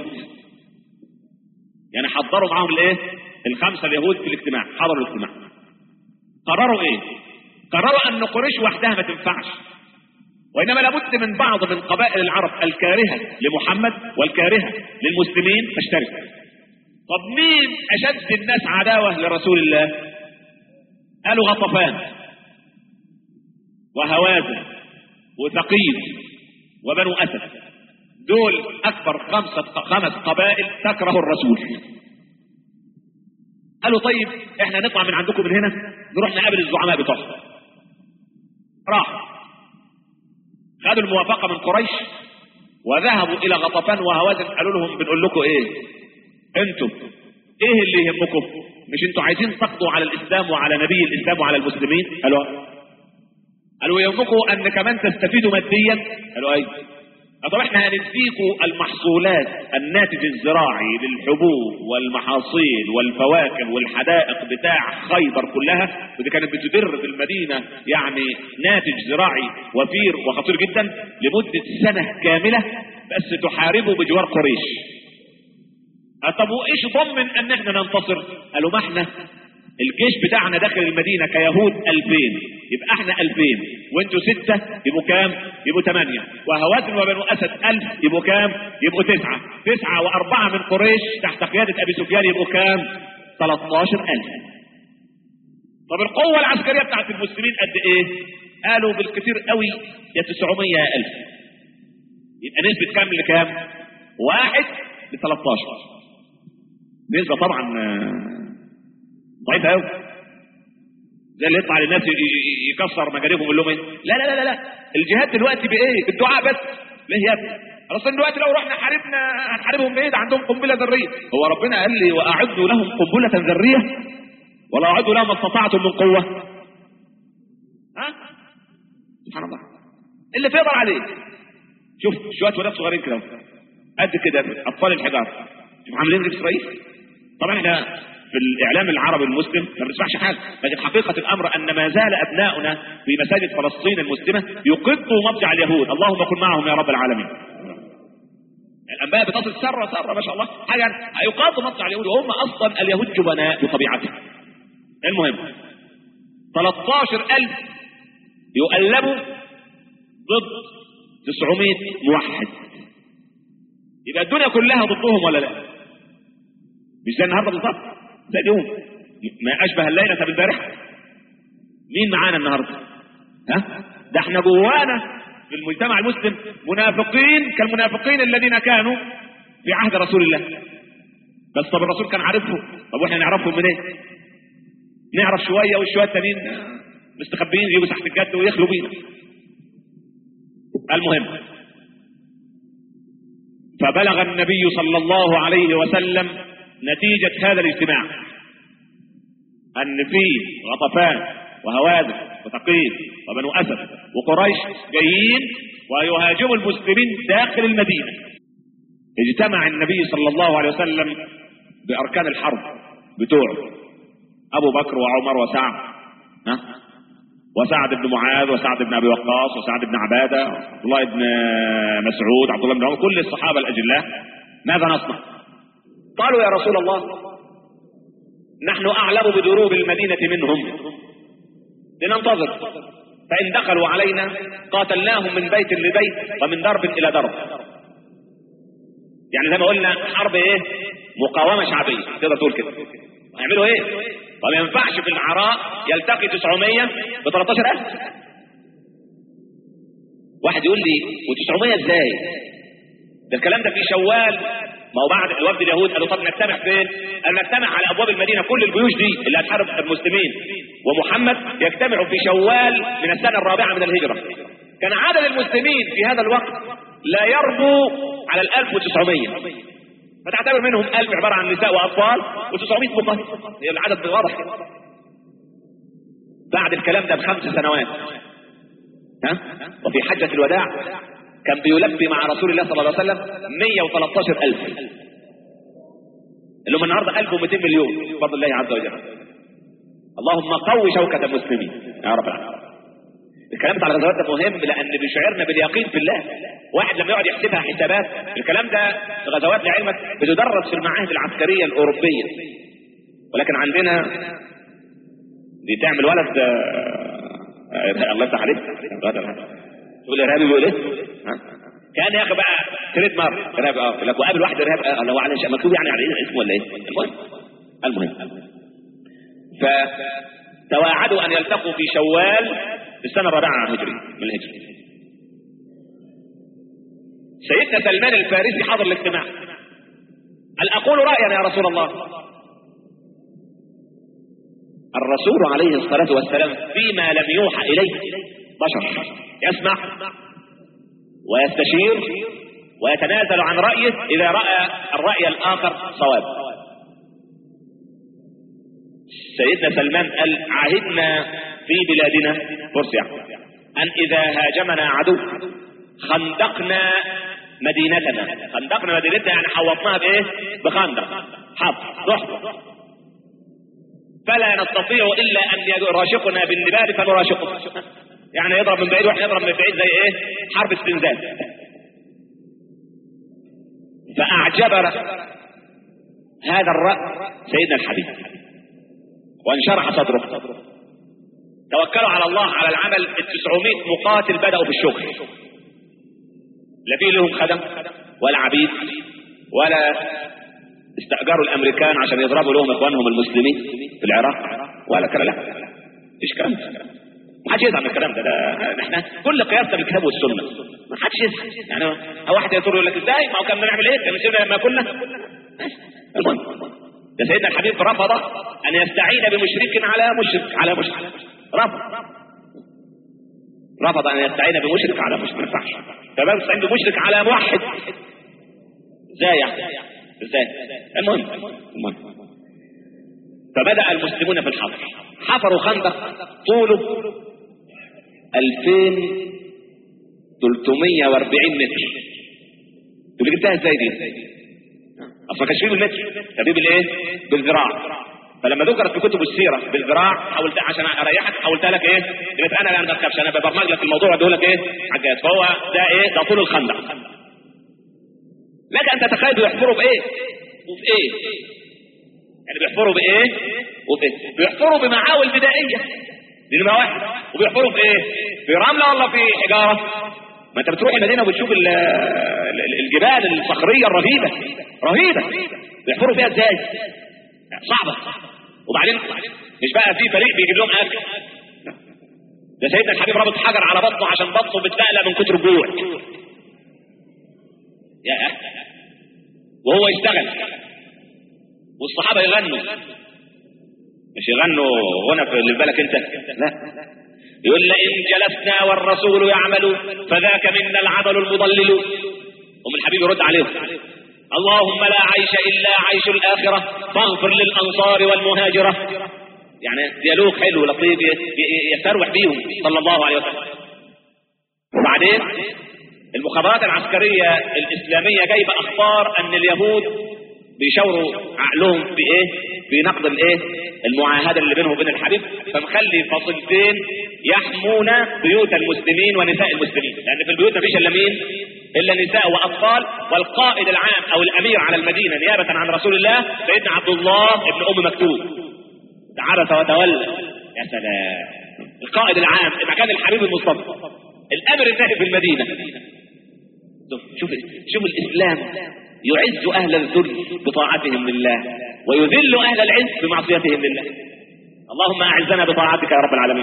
يعني حضروا معاهم الايه الخمسة اليهود في الاجتماع، حضروا الاجتماع. قرروا ايه؟ قرروا ان قريش وحدها ما تنفعش، وانما لابد من بعض من قبائل العرب الكارهة لمحمد والكارهة للمسلمين تشترك. طب مين اشد الناس عداوة لرسول الله؟ قالوا غطفان وهوازن وثقيف وبنو اسد، دول اكبر خمسة خمس قبائل تكره الرسول. قالوا طيب احنا نطلع من عندكم من هنا نروح نقابل الزعماء بتوعهم. راحوا خدوا الموافقة من قريش وذهبوا الى غطفان وهوازن، قالوا لهم بنقول لكم ايه، انتم ايه اللي يهمكم؟ مش انتوا عايزين تقضوا على الاسلام وعلى نبي الاسلام وعلى المسلمين؟ قالوا قالوا يهمكم ان كمان تستفيدوا ماديا؟ قالوا ايوه. طب احنا هنديكوا المحصولات الناتج الزراعي للحبوب والمحاصيل والفواكه والحدائق بتاع خيبر كلها، ودي كانت بتدر في المدينة يعني ناتج زراعي وفير وخطير جدا لمدة سنة كاملة، بس تحاربوا بجوار قريش. طب وايش ضمن ان احنا ننتصر؟ قالوا ما احنا الجيش بتاعنا داخل المدينة كيهود ألفين، يبقى احنا ألفين وانتوا ستة يبقوا كام؟ يبقوا ثمانية، وهوازن وبنو أسد ألف يبقوا كام؟ يبقوا تسعة، تسعة وأربعة من قريش تحت قيادة أبي سفيان يبقوا كام؟ ثلاثة عشر ألف. طب القوة العسكرية بتاعت المسلمين قد ايه؟ قالوا بالكثير قوي يا تسعمية يا ألف، يبقى نسبة كام لكام؟ واحد لثلاثة عشر، نسبة طبعا ضعيفة قوي، زي اللي يطلع للناس يكسر مجاريهم ويقول لهم ايه؟ لا لا لا لا الجهاد دلوقتي بايه؟ بالدعاء بس. ليه يا ابني؟ اصل دلوقتي لو رحنا حاربنا هنحاربهم بايه؟ ده عندهم قنبله ذريه. هو ربنا قال لي واعدوا لهم قنبله ذريه ولا اعدوا لهم ما استطعتم من قوه؟ ها؟ سبحان الله، اللي تقدر عليه. شوف شويه ولاد صغيرين كده قد كده اطفال الحجار، شوف عاملين ايه في اسرائيل. طبعا احنا في الاعلام العربي المسلم ما بنسمعش حاجه، لكن حقيقه الامر ان ما زال ابناؤنا في مساجد فلسطين المسلمه يقضوا مضجع اليهود، اللهم كن معهم يا رب العالمين. الانباء بتصل سره سره ما شاء الله، حاجه يقاضوا مضجع اليهود وهم اصلا اليهود جبناء بطبيعتهم. المهم ثلاثة عشر ألف يؤلبوا ضد تسعمية موحد، يبقى الدنيا كلها ضدهم ولا لا؟ مش زي النهارده بالظبط، زي اليوم، ما اشبه الليله بالبارحه. مين معانا النهارده؟ ها؟ ده احنا جوانا في المجتمع المسلم منافقين كالمنافقين الذين كانوا في عهد رسول الله. بس طب الرسول كان عارفهم، طب واحنا نعرفهم منين؟ نعرف شويه والشويه التانيين مستخبيين يجوا تحت الجد ويخلوا بينا. المهم، فبلغ النبي صلى الله عليه وسلم نتيجة هذا الاجتماع ان في غطفان وهوازن وثقيف وبنو اسد وقريش جايين ويهاجموا المسلمين داخل المدينة. اجتمع النبي صلى الله عليه وسلم باركان الحرب بتوعه، ابو بكر وعمر وسعد، ها وسعد بن معاذ وسعد بن ابي وقاص وسعد بن عباده عبد الله بن مسعود عبد الله بن عمر، كل الصحابه الاجلاء. ماذا نصنع؟ قالوا يا رسول الله نحن اعلم بدروب المدينه منهم، لننتظر، فان دخلوا علينا قاتلناهم من بيت لبيت ومن درب الى درب. يعني زي ما قلنا حرب ايه؟ مقاومه شعبيه، تقدر تقول كده. هيعملوا ايه؟ طب ما ينفعش في العراء يلتقي تسعمية ب ثلاثة عشر ألف. واحد يقول لي وتسعمية ازاي؟ ده الكلام ده في شوال. ما هو بعد الوفد اليهود قالوا طب نجتمع فين؟ قالوا نجتمع على ابواب المدينه، كل الجيوش دي اللي هتحارب المسلمين ومحمد يجتمعوا في شوال من السنه الرابعه من الهجره. كان عدد المسلمين في هذا الوقت لا يربو على ال ألف وتسعمية، فتعتبر منهم ألف عبارة عن نساء وأطفال وتسعمية مقاتل، هي العدد واضح. بعد الكلام ده بخمس سنوات ها وفي حجة الوداع كان بيلبي مع رسول الله صلى الله عليه وسلم مية وثلاثة عشر ألف، اللي هم النهارده ألف ومئتين مليون بفضل الله عز وجل. اللهم قوي شوكة المسلمين يا رب العالمين. الكلام على الغزوات ده مهم لان بيشعرنا باليقين في الله. واحد لما يقعد يحسبها حسابات، الكلام ده غزوات لعلمك بتدرس في المعاهد العسكريه الاوروبيه، ولكن عندنا دي تعمل ولد آه الله يفتح عليك تقول ارهابي بيقول ايه؟ كان يا اخي بقى تريد مار ارهابي، اه لك وقابل واحد ارهابي اه لو على مكتوب يعني على اسمه ولا ايه؟ المهم المهم فتواعدوا ان يلتقوا في شوال في السنة الرابعة هجري من الهجرة. سيدنا سلمان الفارسي حضر الاجتماع، هل أقول رأيا يا رسول الله؟ الرسول عليه الصلاة والسلام فيما لم يوحى إليه بشر، يسمع ويستشير ويتنازل عن رأيه إذا رأى الرأي الآخر صواب. سيدنا سلمان قال عهدنا في بلادنا فرس أن إذا هاجمنا عدو خندقنا مدينتنا. خندقنا مدينتنا يعني حوطناها بإيه؟ بخندق حفر رحب، فلا نستطيع إلا أن يراشقنا بالنبال فنراشقه، يعني يضرب من بعيد واحنا يضرب من بعيد زي إيه؟ حرب استنزاف. فأعجب هذا الرأي سيدنا الحبيب وانشرح صدره. توكلوا على الله على العمل. التسعمائة مقاتل بدأوا في الشغل، لا في لهم خدم ولا عبيد ولا استأجروا الأمريكان عشان يضربوا لهم إخوانهم المسلمين في العراق ولا كلا. لا مفيش كلام، ما حدش يزعل من الكلام ده. ده احنا كل قياسنا بالكتاب والسنة، ما حدش يزعل. يعني هو واحد يقول لك ازاي؟ ما هو كنا نعمل ايه؟ كان نسيبنا لما كنا. المهم ده سيدنا الحبيب رفض أن يستعين بمشرك على مشرك على مشرك، رفض رفض أن يستعين بمشرك على مشرك، ما ينفعش. فبقى يستعين بمشرك على موحد ازاي يعني؟ ازاي؟ المهم المهم فبدأ المسلمون في الحفر، حفروا خندق طوله ألفين وثلاثمائة وأربعين متر. تقول جبتها ازاي دي؟ اصلا كانش فيه بالمتر، ده بالايه؟ بالذراع. فلما ذكرت في كتب السيره بالذراع حاولت عشان اريحك حولتها لك ايه؟ قلت انا لا ما بخافش، انا ببرمج لك الموضوع واديه لك ايه؟ حاجات. فهو ده ايه؟ ده طول الخندق. لك ان تتخيل بيحفروا بايه؟ وفي ايه؟ يعني بيحفروا بايه؟ وفي ايه؟ بيحفروا بمعاول بدائيه دي نمره واحد. وبيحفروا في ايه؟ في رمله ولا في حجاره؟ ما انت بتروح المدينه وبتشوف الجبال الصخريه الرهيبه رهيبه، بيحفروا فيها ازاي؟ صعبه. وبعدين مش بقى في فريق بيجيب لهم اكل، ده سيدنا الحبيب رابط حجر على بطنه عشان بطنه بتلقلق من كتر الجوع يا اخي، وهو يشتغل والصحابة يغنوا، مش يغنوا هنا في اللي بالك انت، لا، يقول لئن جلسنا والرسول يعمل فذاك منا العمل المضلل. ام الحبيب يرد عليهم اللهم لا عيش الا عيش الاخره فاغفر للانصار والمهاجره. يعني ديالوج حلو لطيف يستروح بيهم صلى الله عليه وسلم. وبعدين المخابرات العسكريه الاسلاميه جايبه اخبار ان اليهود بيشاوروا عقلهم بايه؟ بنقض الايه؟ المعاهده اللي بينهم وبين الحبيب، فمخلي فصيلتين يحمون بيوت المسلمين ونساء المسلمين، لان في البيوت مفيش الا مين؟ الا نساء واطفال، والقائد العام او الامير على المدينه نيابه عن رسول الله سيدنا عبد الله ابن ام مكتوم. عبس وتولى. يا سلام، القائد العام مكان الحبيب المصطفى، الامر الناهي في المدينه. شوف شوف الاسلام يعز اهل الذل بطاعتهم لله ويذل اهل العز بمعصيتهم لله. اللهم اعزنا بطاعتك يا رب العالمين.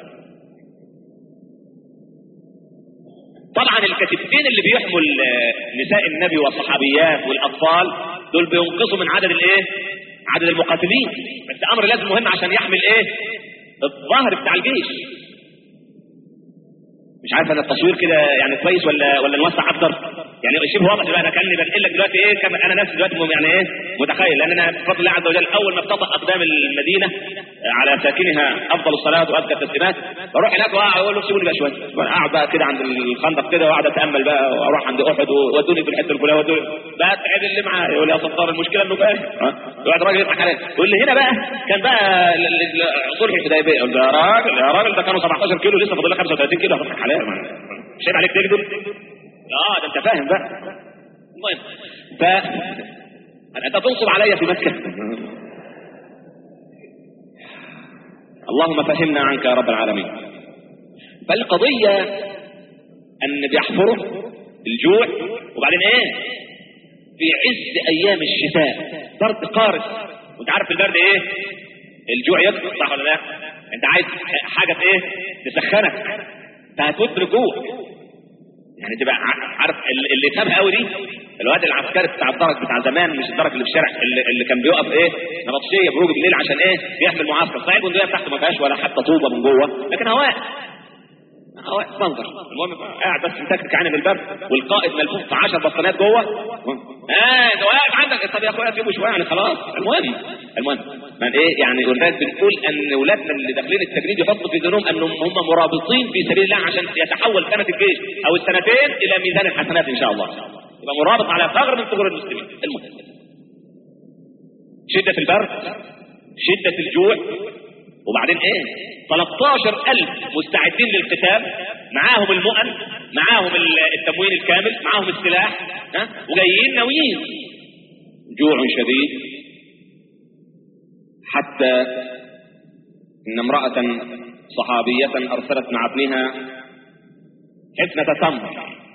طبعا الكتيبتين اللي بيحموا نساء النبي والصحابيات والاطفال دول بينقصوا من عدد الايه؟ عدد المقاتلين، بس امر لازم مهم عشان يحمل ايه؟ الظهر بتاع الجيش. مش عارف انا التصوير كده يعني كويس ولا ولا نوسع اكتر؟ يعني شبه واضح دلوقتي. انا كاني بنقل لك دلوقتي ايه كم انا نفسي دلوقتي يعني ايه متخيل، لان انا بفضل الله عز وجل اول ما بتطأ اقدام المدينه على ساكنها افضل الصلاه وازكى التسليمات بروح هناك واقول له سيبوني بقى شويه، اقعد بقى كده عند الخندق كده واقعد اتامل بقى، واروح عند احد وودوني في الحته الفلانيه ودوني بقى تعب اللي معاه يقول يا ستار المشكله انه فاهم يقعد راجل يضحك عليه يقول لي هنا بقى كان بقى صلح الحديبيه يقول يا راجل يا راجل ده كانوا سبعتاشر كيلو لسه فاضل لك خمسة وثلاثين كيلو هتضحك عليه مش عيب عليك تكذب؟ اه ده انت فاهم بقى. المهم ف انت تنصب عليا في مكه. اللهم فهمنا عنك يا رب العالمين. فالقضيه ان بيحفروا الجوع وبعدين ايه؟ في عز ايام الشتاء برد قارس، وانت عارف البرد ايه؟ الجوع يكتب صح ولا لا؟ انت عايز حاجه ايه؟ تسخنك فهتموت بالجوع. يعني تبقى عارف اللي يفهمها قوي دي الواد العسكري بتاع الدرج بتاع زمان، مش الدرج اللي في الشارع اللي, اللي كان بيقف ايه نبطشيه بروج بالليل عشان ايه يحمل معسكر. صحيح البندقيه بتاعته ما فيهاش ولا حتى طوبه من جوه لكن هواء هواء منظر. المهم قاعد بس متكتك عين الباب والقائد ملفوف في عشر بطانيات جوه. اه ده واقف عندك طب يا اخويا سيبه شويه يعني خلاص. المهم المهم من ايه يعني ولاد بنقول ان اولادنا اللي داخلين التجنيد يحطوا في ذهنهم انهم هم مرابطين في سبيل الله عشان يتحول سنه الجيش او السنتين الى ميزان الحسنات ان شاء الله، يبقى مرابط على ثغر من ثغور المسلمين. المهم شده البرد شده الجوع وبعدين ايه ثلاثة عشر ألف مستعدين للقتال، معاهم المؤن معاهم التموين الكامل معاهم السلاح ها وجايين ناويين. جوع شديد حتى ان امرأة صحابية ارسلت مع ابنها حفنة تمر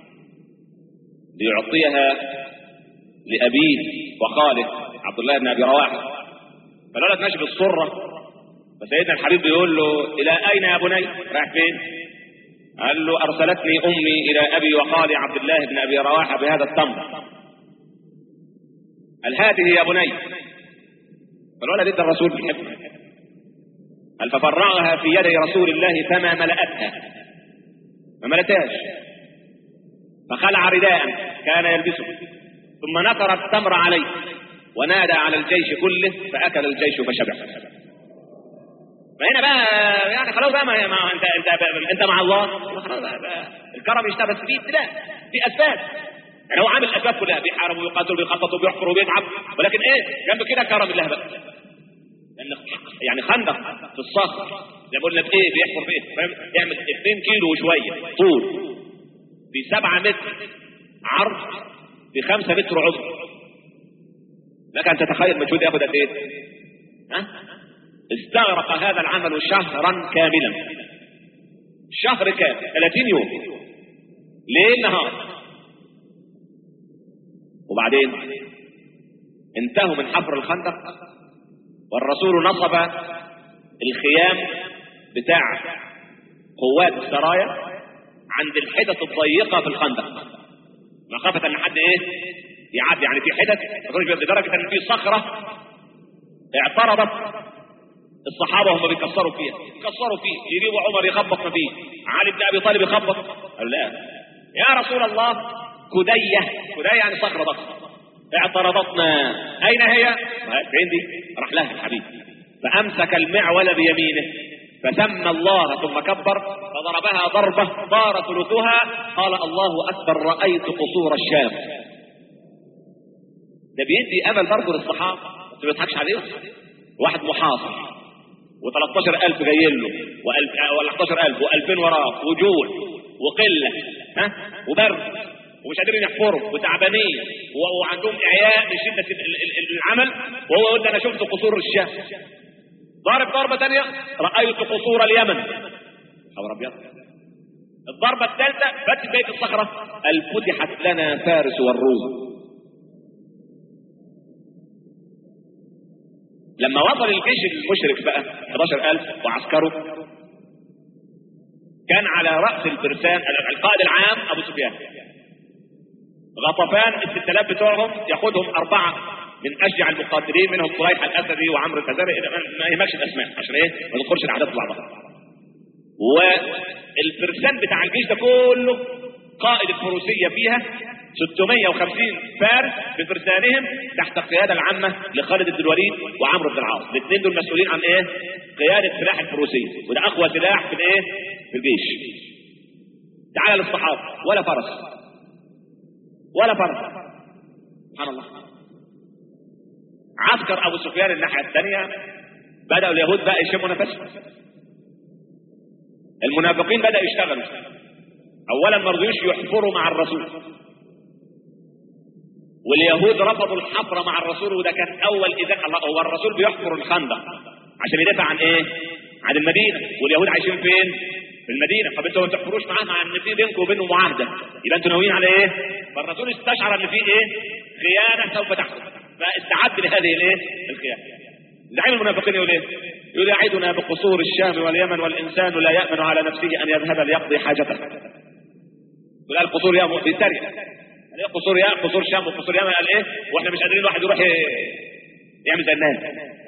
ليعطيها لأبيه وخاله عبد الله بن ابي رواحه. فالولد ماشي بالصرة فسيدنا الحبيب بيقول له الى اين يا بني؟ رايح فين؟ قال له ارسلتني امي الى ابي وخالي عبد الله بن ابي رواحه بهذا التمر. قال هاته يا بني. فالولد ادى الرسول بالحفنه قال ففرغها في يدي رسول الله فما ملأتها ما ملأتهاش فخلع رداء كان يلبسه ثم نثر التمر عليه ونادى على الجيش كله فاكل الجيش فشبع. فهنا بقى يعني خلاص بقى ما انت انت انت مع الله خلاص بقى الكرم يشتغل بس فيه ابتداء في اسباب. يعني هو عامل الاسباب كلها بيحارب ويقاتل وبيخطط وبيحفر وبيتعب ولكن ايه جنب كده كرم الله بقى. لان يعني خندق في الصخر زي ما قلنا بايه بيحفر بايه فاهم يعمل اتنين كيلو وشويه طول في سبعة متر عرض في خمسة متر عمق. لك ان تتخيل مجهود ياخد قد ايه؟ ها؟ استغرق هذا العمل شهرا كاملا. شهر كامل ثلاثين يوم ليل نهار. وبعدين انتهوا من حفر الخندق والرسول نصب الخيام بتاع قوات السرايا عند الحتت الضيقة في الخندق مخافة ان حد ايه يعدي. يعني في حتت لدرجة ان في صخرة اعترضت الصحابة هم بيكسروا فيها، كسروا فيه، يجيبوا عمر يخبط ما فيه، علي بن ابي طالب يخبط، قال لا يا رسول الله كدية، كدية يعني صخرة ضخمة اعترضتنا، اين هي؟ فين دي؟ راح لها الحبيب فامسك المعول بيمينه فسمى الله ثم كبر فضربها ضربة طار ثلثها، قال الله اكبر رأيت قصور الشام. ده بيدي امل برضه للصحابة، ما بيضحكش عليهم. واحد محاصر و13 ألف جايين له ولا احد عشر ألف وألفين وراه وجوع وقلة ها وبرد ومش قادرين يحفروا وتعبانين وعندهم اعياء من شدة العمل، وهو يقول انا شفت قصور الشام. ضارب ضربة ثانية رأيت قصور اليمن، خبر ابيض. الضربة الثالثة فتت بيت الصخرة، الفتحت لنا فارس والروم. لما وصل الجيش المشرك بقى احد عشر ألف وعسكره، كان على رأس الفرسان القائد العام ابو سفيان. غطفان الست آلاف بتوعهم ياخدهم اربعة من اشجع المقاتلين، منهم صليح الاسدي وعمرو الفزاري، ما يهمكش الاسماء عشان ايه ما نذكرش الاعداد بعضها. والفرسان بتاع الجيش ده كله قائد الفروسية فيها ستمائة وخمسين فارس بفرسانهم تحت القيادة العامة لخالد بن الوليد وعمرو بن العاص. الاثنين دول مسؤولين عن ايه؟ قيادة سلاح الفروسية، وده اقوى سلاح في الايه؟ في الجيش. تعال للصحابة، ولا فرس ولا فرس، سبحان الله. عسكر ابو سفيان الناحية الثانية بدأوا اليهود بقى يشموا نفسهم، المنافقين بدأوا يشتغلوا. اولا ما رضيوش يحفروا مع الرسول، واليهود رفضوا الحفر مع الرسول، وده كان اول اذا الله هو الرسول بيحفر الخندق عشان يدافع عن ايه؟ عن المدينه، واليهود عايشين فين؟ في المدينه. طب انتوا ما تحفروش معاه مع ان في بينكم وبينه معاهده، يبقى انتوا ناويين على ايه؟ فالرسول استشعر ان في ايه؟ خيانه سوف تحصل، فاستعد لهذه الايه؟ الخيانه. زعيم المنافقين يقول ايه؟ يقول يعيدنا بقصور الشام واليمن والانسان لا يامن على نفسه ان يذهب ليقضي حاجته. يقول القصور يا بيتريق، قال ايه قصور يا قصور شام وقصور يمن، قال ايه؟ واحنا مش قادرين الواحد يروح يعمل زي الناس.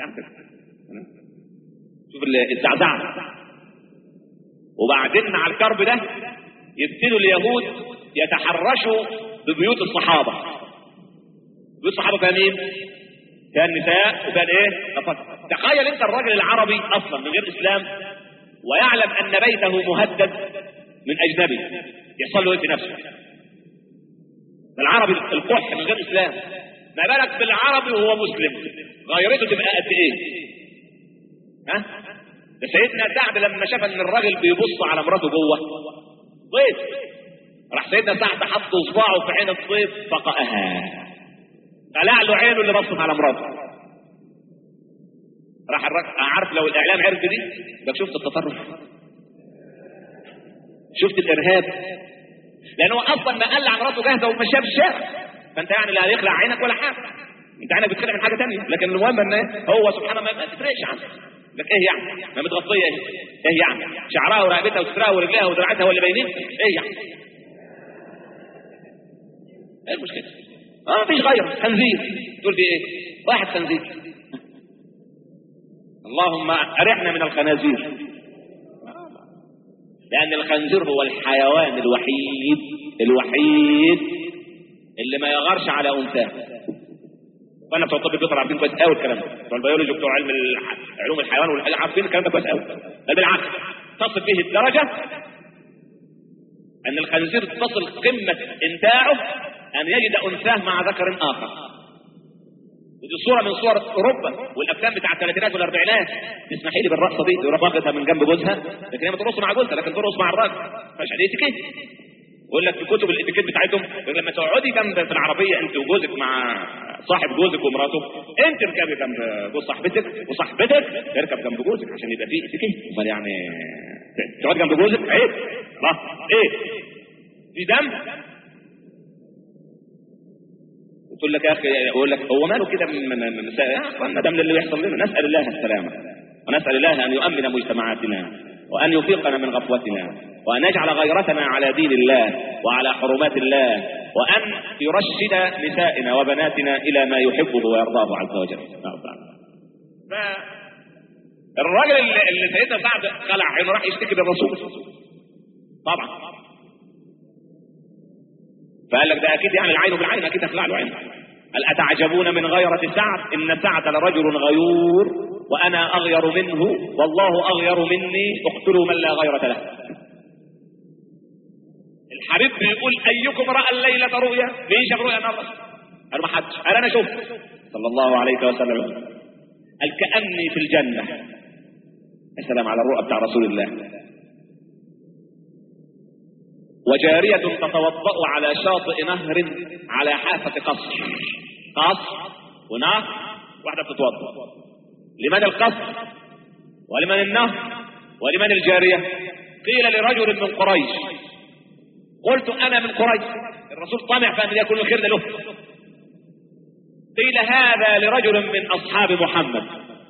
شوف الزعزعه. وبعدين مع الكرب ده يبتدوا اليهود يتحرشوا ببيوت الصحابه. بيوت الصحابه كان مين؟ كان نساء وكان ايه؟ تخيل انت الراجل العربي اصلا من غير اسلام ويعلم ان بيته مهدد من اجنبي، يحصل له ايه في نفسه؟ العربي القح من غير اسلام، ما بالك بالعربي وهو مسلم؟ غيرته تبقى قد ايه؟ ها؟ ده سيدنا سعد لما شاف ان الراجل بيبص على مراته جوه ضيف، راح سيدنا سعد حط اصبعه في عين الضيف فقأها، طلع له عينه اللي بصت على مراته. راح الراجل عارف لو الاعلام عرف دي يبقى شفت التطرف، شفت الارهاب، لانه اصلا ما قال عن مراته جاهزه ومشاها في الشارع، فانت يعني لا هيخلع عينك ولا حاجه، انت عينك بتخلع من حاجه ثانيه. لكن المهم ان هو سبحان الله ما تفرقش عنه، لك ايه يعني؟ ما متغطيه ايه؟ ايه يعني؟ شعرها ورقبتها وسترها ورجلها ودراعتها هو اللي باينين؟ ايه يعني؟ ايه المشكله؟ اه مفيش غيره، خنزير. تقول دي ايه؟ واحد خنزير. اللهم ارحنا من الخنازير، لأن الخنزير هو الحيوان الوحيد الوحيد اللي ما يغارش على أنثاه. وأنا بتوع الطب البيطري عارفين كويس قوي الكلام ده، بتوع البيولوجي بتوع علم علوم الحيوان والحاجة عارفين الكلام ده كويس قوي. بل بالعكس تصل به الدرجة أن الخنزير تصل قمة إمتاعه أن يجد أنثاه مع ذكر آخر. ودي صورة من صور أوروبا والأفلام بتاع الثلاثينات والأربعينات. تسمحي لي بالرقصة دي، يروح واخدها من جنب جوزها، لكن هي ما ترقص مع جوزها، لكن ترقص مع الراجل. مش عليه اتيكيت. يقول لك في كتب الاتيكيت بتاعتهم لما تقعدي جنب في العربية أنت وجوزك مع صاحب جوزك ومراته، أنت اركبي جنب جوز صاحبتك وصاحبتك تركب جنب جوزك عشان يبقى فيه اتيكيت. أمال يعني تقعد جنب جوزك عيب؟ لا إيه؟ في دم؟ تقول لك يا اخي، اقول لك هو ماله كده من دم اللي بيحصل لنا؟ نسال الله السلامه، ونسال الله ان يؤمن مجتمعاتنا وان يفيقنا من غفوتنا وان يجعل غيرتنا على دين الله وعلى حرمات الله، وان يرشد نسائنا وبناتنا الى ما يحبه ويرضاه عز وجل. فالراجل اللي, اللي سيدنا سعد خلع عينه راح يشتكي للرسول طبعا، فقال لك ده اكيد يعني العين بالعين اكيد هخلع له عينه. هل اتعجبون من غيرة سعد؟ ان سعد لرجل غيور وانا اغير منه والله اغير مني، اقتلوا من لا غيرة له. الحبيب بيقول ايكم راى الليله رؤيا؟ مين شاف رؤيا النهارده؟ قال ما حدش. قال انا شفت صلى الله عليه وسلم. قال كاني في الجنه. السلام على الرؤى بتاع رسول الله. وجاريه تتوضا على شاطئ نهر على حافه قصر. قصر ونهر، واحده بتتوضا. لمن القصر ولمن النهر ولمن الجاريه؟ قيل لرجل من قريش. قلت انا من قريش. الرسول طمع فان يكون الخير له. قيل هذا لرجل من اصحاب محمد.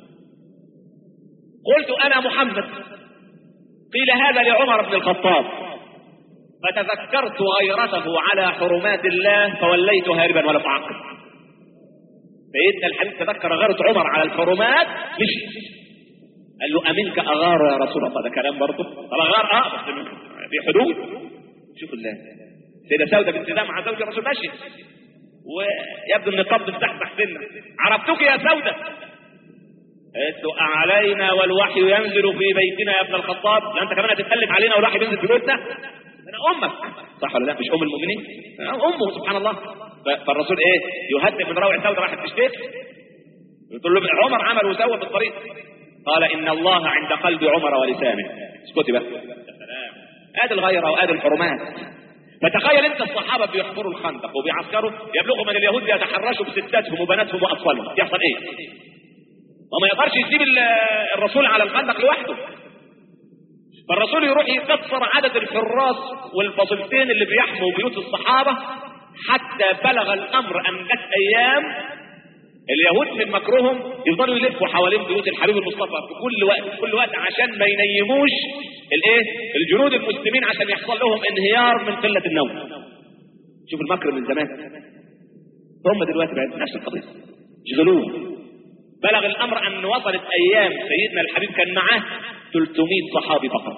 قلت انا محمد. قيل هذا لعمر بن الخطاب. فتذكرت غيرته على حرمات الله فوليت هاربا ولم اعقب. سيدنا الحبيب تذكر غيرة عمر على الحرمات مشي. قال له امنك اغار يا رسول الله؟ ده كلام برضه. طب اغار اه بس في حدود. شوف الله. سيدة سودة بنت زمعة مع زوج الرسول ماشي ويبدو ان القبض استحسح سنة. عرفتك يا سودة؟ قلت له علينا والوحي ينزل في بيتنا يا ابن الخطاب. لا انت كمان هتتكلم علينا والوحي بينزل في بيتنا؟ انا امك صح ولا لا؟ مش ام المؤمنين؟ أنا امه سبحان الله. فالرسول ايه يهدئ من روع سودة راحت تشتكي. يقول له عمر عمل وسوى في الطريق. قال ان الله عند قلب عمر ولسانه. اسكتي بقى. يا سلام. ادي الغيرة وادي الحرمات. فتخيل انت الصحابة بيحفروا الخندق وبيعسكروا يبلغوا من اليهود يتحرشوا بستاتهم وبناتهم واطفالهم. يحصل ايه؟ وما يقدرش يسيب الرسول على الخندق لوحده. فالرسول يروح يكسر عدد الحراس والفصيلتين اللي بيحموا بيوت الصحابة حتى بلغ الامر ان جت ايام اليهود من مكرهم يفضلوا يلفوا حوالين بيوت الحبيب المصطفى في كل وقت في كل وقت عشان ما ينيموش الايه الجنود المسلمين عشان يحصل لهم انهيار من قلة النوم. شوف المكر من زمان. هم دلوقتي بقت نفس القضية يشغلوه. بلغ الامر ان وصلت ايام سيدنا الحبيب كان معاه ثلاثمائة صحابي فقط.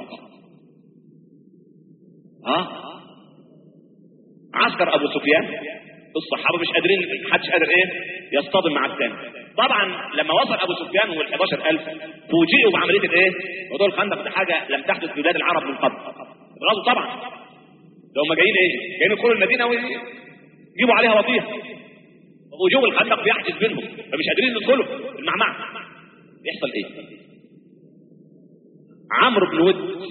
ها عسكر ابو سفيان الصحابه مش قادرين، محدش قادر ايه يصطدم مع الثاني. طبعا لما وصل ابو سفيان وال11 ألف فوجئوا بعمليه الايه موضوع الخندق. ده حاجه لم تحدث في بلاد العرب من قبل. غزوا طبعا. ده هم جايين ايه جايين يدخلوا المدينه ويجيبوا عليها وطيح. وجوه الخندق بيحجز بينهم فمش قادرين يدخلوا المعمعة. يحصل ايه؟ عمرو بن ود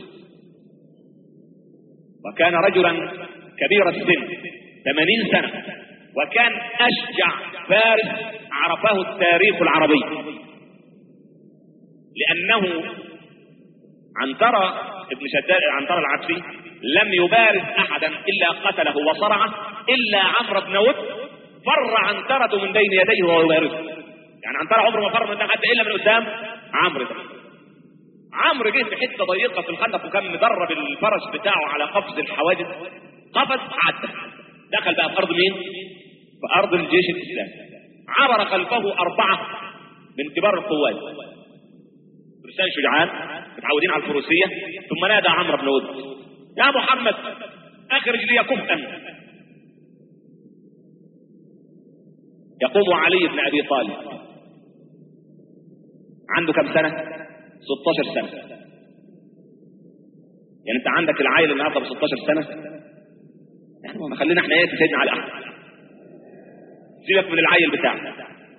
وكان رجلا كبير السن ثمانين سنة وكان اشجع فارس عرفه التاريخ العربي لانه عنترة ابن شداد عنترة العبسي لم يبارز احدا الا قتله وصرعه الا عمرو بن ود. فر عنترة من بين يديه وهو يبارزه. يعني عنترة عمره ما فر من حد الا من قدام عمرو ده. عمرو جه في حته ضيقه في الخندق وكان مدرب الفرس بتاعه على قفز الحواجز. قفز عدى دخل بقى في ارض مين؟ في ارض الجيش الاسلامي. عبر خلفه اربعه من كبار القوات فرسان شجعان متعودين على الفروسيه. ثم نادى عمرو بن ود يا محمد اخرج لي كفءا. يقوم علي بن ابي طالب عنده كم سنة؟ ستاشر سنة. يعني انت عندك العائل النهارده ب ستاشر سنة. يعني ما خلينا احنا ايه سيدنا على احد. سيبك من العائل بتاعك.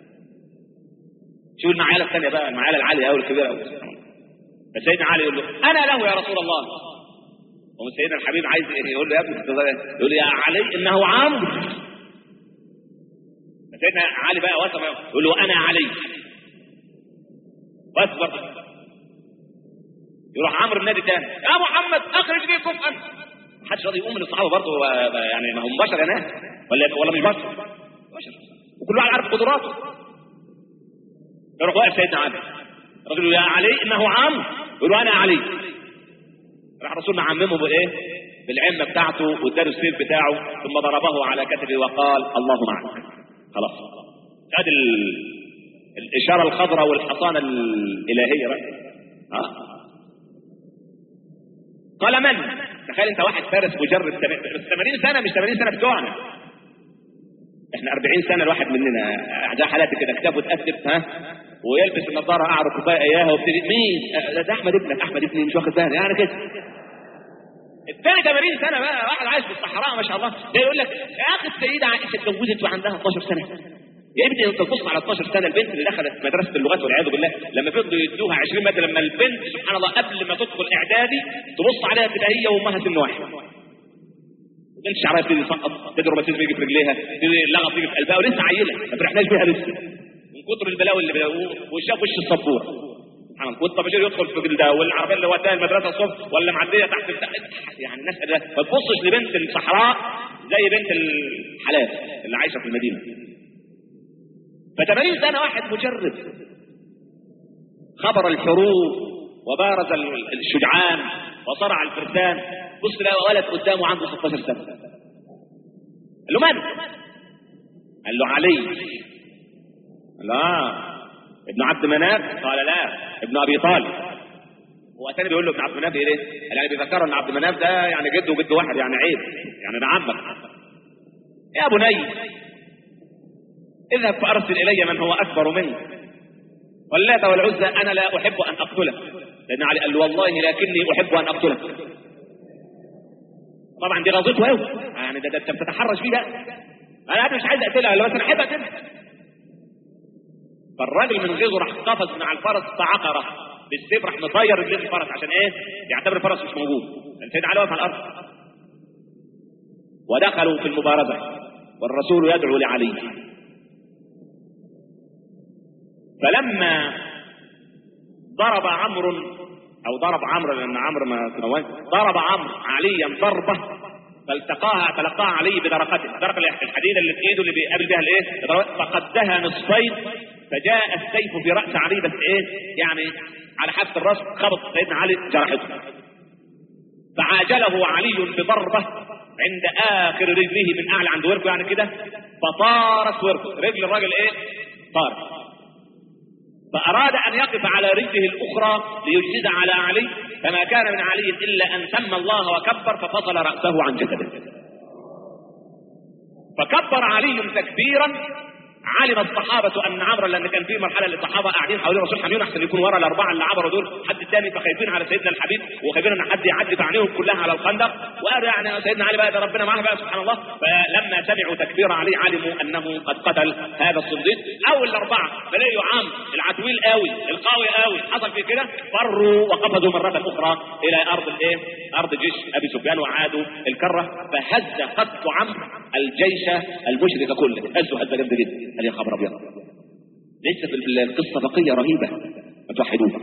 شوف المعايله الثانيه بقى المعايله العاليه قوي الكبيره قوي. فسيدنا علي يقول له انا له يا رسول الله. هو سيدنا الحبيب عايز ايه؟ يقول له يا ابني يقول له يا علي انه عمرو. سيدنا علي بقى وصف يقول له انا علي. بس برضه يروح عمرو النادي تاني يا محمد اخرج لي كفءا. محدش راضي يقوم من الصحابه برضه يعني ما هم بشر يا ناس ولا ولا مش بشر؟ بشر وكل واحد عارف قدراته. يروح واقف سيدنا علي الراجل يا علي انه عمرو يقول له انا علي. راح الرسول معممه بايه؟ بالعمه بتاعته واداله السيف بتاعه ثم ضربه على كتفه وقال الله معك. خلاص. هذا الاشاره الخضراء والحصانه الالهيه بقى. اه قال من؟ تخيل انت واحد فارس مجرد ثمانين سنه، مش ثمانين سنه بتوعنا احنا، أربعين سنه الواحد مننا ده حالاتي كده، كتابه اتأدب ها ويلبس النظاره اعرف كفايه اياها وابتدي مين ده؟ احمد ابنك، احمد ابني مش واخد بالي يعني كده. الثاني ثمانين سنه بقى، واحد عايش في الصحراء ما شاء الله، ده يقول لك يا اخي السيده عائشه اتجوزت وعندها اثناشر سنه. يا ابني انت تبص على اثناشر سنه، البنت اللي دخلت مدرسه اللغات والعياذ بالله لما فضلوا يدوها عشرين ماده، لما البنت سبحان الله قبل ما تدخل اعدادي تبص عليها تبقى هي وامها سن واحد. البنت شعرها تيجي تسقط، تجرب روماتيزم يجي في رجليها، تيجي اللغط يجي في قلبها، ولسه عيله ما فرحناش بيها لسه من كتر البلاوي اللي وشها وش السبوره. سبحان الله. والطباشير يدخل في جلدها، والعربيه اللي وداها المدرسه الصبح ولا معديه تحت يعني الناس ما تبصش لبنت الصحراء زي بنت الحلال اللي عايشه في المدينه. فتمارين سنة واحد مجرد خبر الحروب وبارز الشجعان وصرع الفرسان، بص له ولد قدامه عنده ستاشر سنة. قال له من؟ قال له علي. قال له آه ابن عبد مناف؟ قال لا ابن أبي طالب. هو ثاني بيقول له ابن عبد مناف ايه؟ قال يعني بيفكروا ان عبد مناف ده يعني جده وجد واحد، يعني عيب، يعني ده عمك. يا بني اذهب فارسل الي من هو اكبر مني، واللات والعزى انا لا احب ان اقتله. لان علي قال له والله لكني احب ان اقتله. طبعا دي غلطته قوي يعني، ده انت بتتحرش فيه ده، انا مش عايز اقتلها بس انا احب اقتلها. فالراجل من غيظه راح قفز من على الفرس فعقره بالسيف، راح مطير رجلين الفرس عشان ايه؟ يعتبر الفرس مش موجود. سيدنا علي واقف على الارض ودخلوا في المبارزه والرسول يدعو لعلي. فلما ضرب عمرو او ضرب عمرو لان عمرو ما تنوان، ضرب عمرو عليا ضربه فالتقاها تلقاها علي بدرقته، درق الحديد اللي في ايده اللي بيقابل بها الايه، فقدها نصفين، فجاء السيف في راس علي بس ايه يعني على حافه الراس، خبط سيدنا علي جرحته. فعاجله علي بضربه عند اخر رجله من اعلى عند وركه يعني كده، فطارت وركه، رجل الراجل ايه طارت. فأراد أن يقف على رجله الأخرى ليجهز على علي، فما كان من علي إلا أن سمى الله وكبر ففصل رأسه عن جسده. فكبر علي تكبيرا، علم الصحابة أن عمرو، لأن كان في مرحلة للصحابة قاعدين حوالين الرسول حاملين أحسن يكون ورا الأربعة اللي عبروا دول حد الثاني، فخايفين على سيدنا الحبيب وخايفين أن حد يعدي فعنيهم كلها على الخندق، وقالوا يعني سيدنا علي بقى ده ربنا معاه بقى سبحان الله. فلما سمعوا تكبير علي علموا أنه قد قتل هذا الصنديق. أول الأربعة فلقوا عم العتويل قوي القوي قوي حصل في كده، فروا وقفزوا مرة أخرى إلى أرض الإيه؟ أرض جيش أبي سفيان وعادوا الكرة، فهز قتل عمرو الجيش المشرك كله، هزوا هزة جامدة جدا. قال يا خبر ابيض، لسه في القصه بقيه رهيبه توحدوها.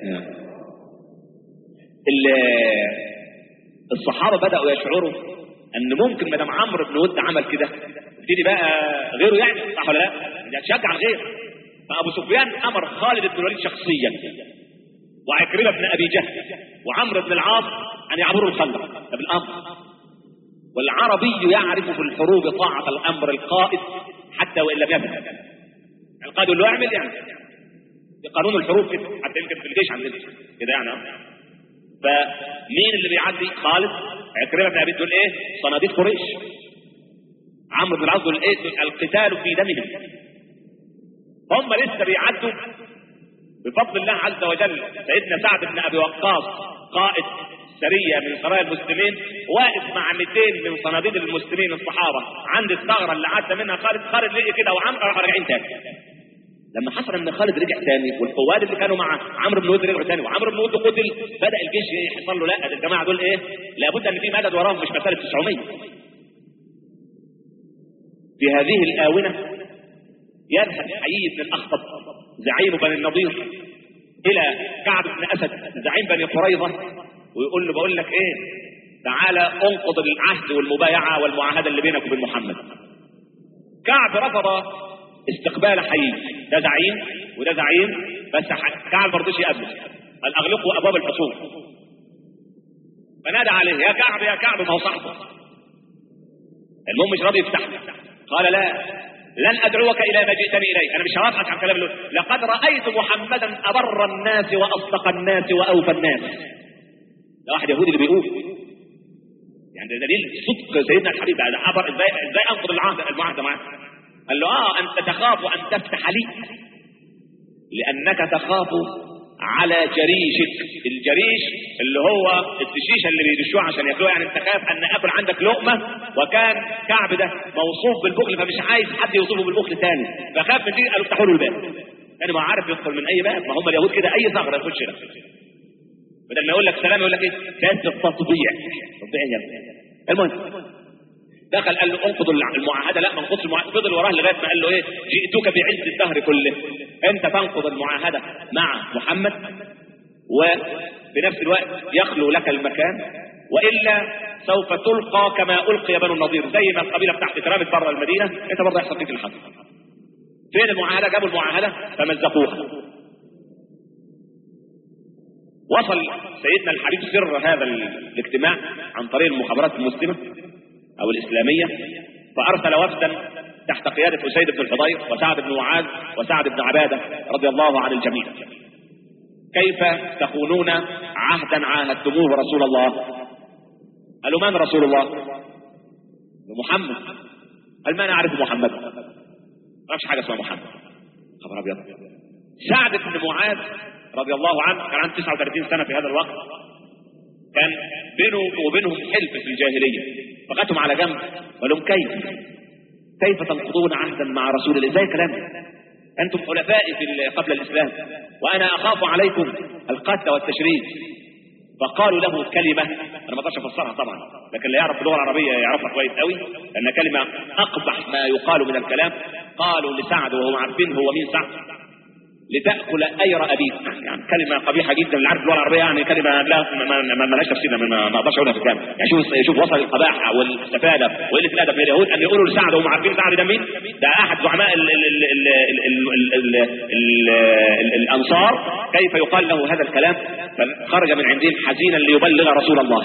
الصحابه بداوا يشعروا ان ممكن ما دام عمرو بن ود عمل كده يبتدي بقى غيره يعمل، صح ولا لا؟ يتشجع الغير. فابو سفيان امر خالد بن الوليد شخصيا وعكرمه بن ابي جهل وعمرو بن العاص ان يعبروا الخندق بالامر. والعربي يعرف في الحروب طاعه الامر القائد حتى وان لم يفهم. القائد يقول له اعمل يعني، دي قانون الحروب كده، حتى يمكن في الجيش عندنا كده يعني. فمين اللي بيعدي؟ خالد. عكرمه بن ابي تقول ايه؟ صناديق قريش. عمرو بن العاص يقول ايه؟ القتال في دمهم. هم لسه بيعدوا بفضل الله عز وجل. سيدنا سعد بن ابي وقاص قائد سريه من سرايا المسلمين واقف مع مئتين من صناديد المسلمين الصحابه عند الثغره اللي عدى منها خالد. خالد لقي كده وعمرو راحوا راجعين تاني. لما حصل ان خالد رجع تاني والقواد اللي كانوا مع عمرو بن ود رجعوا تاني وعمرو بن ود قتل، بدا الجيش يحصل له لا الجماعه دول ايه؟ لابد ان في مدد وراهم، مش مساله تسعمية. في هذه الاونه يذهب حيي بن الاخطب زعيم بني النضير الى كعب بن اسد زعيم بني قريظه ويقول له بقول لك ايه؟ تعالى انقض العهد والمبايعه والمعاهده اللي بينك وبين محمد. كعب رفض استقبال حيي، ده زعيم وده زعيم، بس كعب ما رضيش يقابله، قال اغلقوا ابواب الحصون. فنادى عليه يا كعب يا كعب، ما هو صاحبه. المهم مش راضي يفتح. قال لا لن ادعوك الى ما جئتني اليه، انا مش هوافقك على الكلام اللي لقد رايت محمدا ابر الناس واصدق الناس واوفى الناس. ده واحد يهودي اللي بيقول، يعني ده دليل صدق سيدنا الحبيب. ده عبر ازاي ازاي انقض العهد المعاهده معاه؟ قال له اه انت تخاف ان تفتح لي لانك تخاف على جريشك. الجريش اللي هو التشيشه اللي بيدشوها عشان ياكلوها، يعني انت خايف ان اكل عندك لقمه. وكان كعب ده موصوف بالبخل فمش عايز حد يوصفه بالبخل تاني، فخاف من دي قالوا افتحوا له الباب. يعني ما عارف يدخل من اي باب، ما هم اليهود كده اي ثغره يخش لها. بدل ما يقول لك سلام يقول لك ايه؟ كاس التطبيع. تطبيع يا ابني. المهم دخل قال له انقض المعاهده. لا ما انقضش المعاهده، فضل وراه لغايه ما قال له ايه؟ جئتك بعز الدهر كله. انت تنقض المعاهده مع محمد وفي نفس الوقت يخلو لك المكان، والا سوف تلقى كما القي بنو النضير. زي ما القبيله بتاعت اترمت بره المدينه انت برضه يحصل فيك الحظ. فين المعاهده؟ جابوا المعاهده فمزقوها. وصل سيدنا الحبيب سر هذا الاجتماع عن طريق المخابرات المسلمه او الاسلاميه، فارسل وفدا تحت قياده اسيد بن الحضير وسعد بن معاذ وسعد بن عباده رضي الله عن الجميع. كيف تخونون عهدا عاهدتموه رسول الله؟ قالوا من رسول الله؟ محمد. قال ما نعرف محمد، ما نعرفش حاجه اسمها محمد. خبر ابيض. سعد بن معاذ رضي الله عنه كان عنده تسعة وثلاثين سنه في هذا الوقت، كان بينه وبينهم حلف في الجاهليه، فقتهم على جنب وقال لهم كيف كيف تنقضون عهدا مع رسول الله؟ ازاي كلام؟ انتم حلفائي في قبل الاسلام وانا اخاف عليكم القتل والتشريد. فقالوا له كلمه انا ما اقدرش افسرها طبعا، لكن اللي يعرف اللغه العربيه يعرفها كويس قوي، لان كلمه اقبح ما يقال من الكلام. قالوا لسعد وهم عارفين هو مين سعد: لتأكل أير أبيك. يعني كلمة قبيحة جدا، اللي عارف اللغة العربية يعني كلمة لا ما لهاش تفسير، ما اقدرش اقولها في الكلام. يعني شوف شوف وصل القباحة والسفالة وقلة الأدب من اليهود أن يقولوا لسعد وهم عارفين سعد ده مين؟ ده أحد زعماء الأنصار، كيف يقال له هذا الكلام؟ فخرج من عندهم حزينا ليبلغ رسول الله.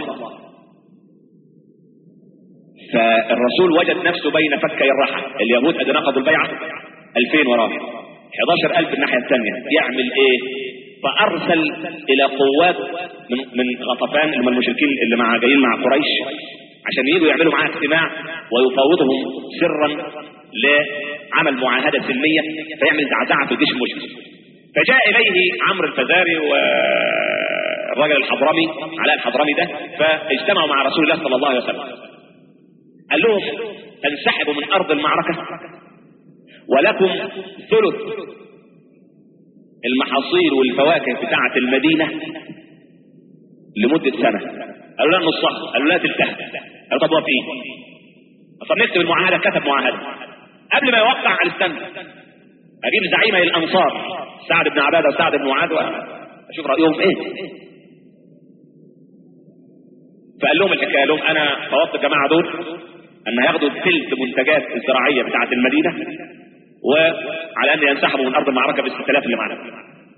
فالرسول وجد نفسه بين فكي الرحى. اليهود قد نقضوا البيعة ألفين وراه، احد عشر ألف الناحية الثانية. يعمل ايه؟ فارسل الى قوات من من غطفان اللي هم المشركين اللي مع جايين مع قريش عشان يجوا يعملوا معاه اجتماع ويفاوضهم سرا لعمل معاهدة سلمية فيعمل زعزعة في الجيش المشرك. فجاء اليه عمرو الفزاري والراجل الحضرمي علاء الحضرمي ده، فاجتمعوا مع رسول الله صلى الله عليه وسلم. قال لهم تنسحبوا من ارض المعركة ولكم ثلث المحاصيل والفواكه بتاعة المدينة لمدة سنة. قالوا لا نصها، قالوا لا تلتها. قالوا طب وافقين. اصلا نكتب المعاهدة، كتب معاهدة قبل ما يوقع على السنة. اجيب زعيمي الانصار سعد بن عبادة وسعد بن معاذ واشوف رأيهم ايه. فقال لهم الحكاية لهم انا فوضت الجماعة دول ان هياخدوا ثلث منتجات الزراعية بتاعة المدينة وعلى ان ينسحبوا من ارض المعركة بالست آلاف اللي معنا.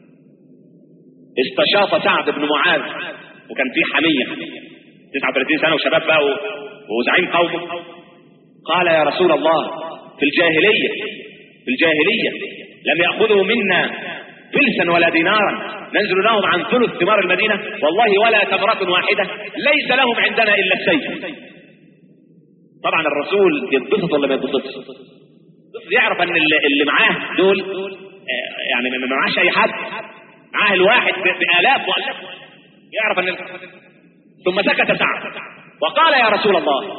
استشاط سعد بن معاذ وكان فيه حمية، تسعة وثلاثين سنة وشباب بقى وزعيم قومه. قال يا رسول الله في الجاهلية في الجاهلية لم يأخذوا منا فلسا ولا دينارا ننزل لهم عن ثلث ثمار المدينة والله ولا تمرة واحدة ليس لهم عندنا الا السيف. طبعا الرسول يتبسط ولا ما يتبسطش؟ يعرف ان اللي معاه دول يعني ما معاش اي حد، معاه الواحد بالاف والاف. يعرف ان ثم سكت سعد وقال يا رسول الله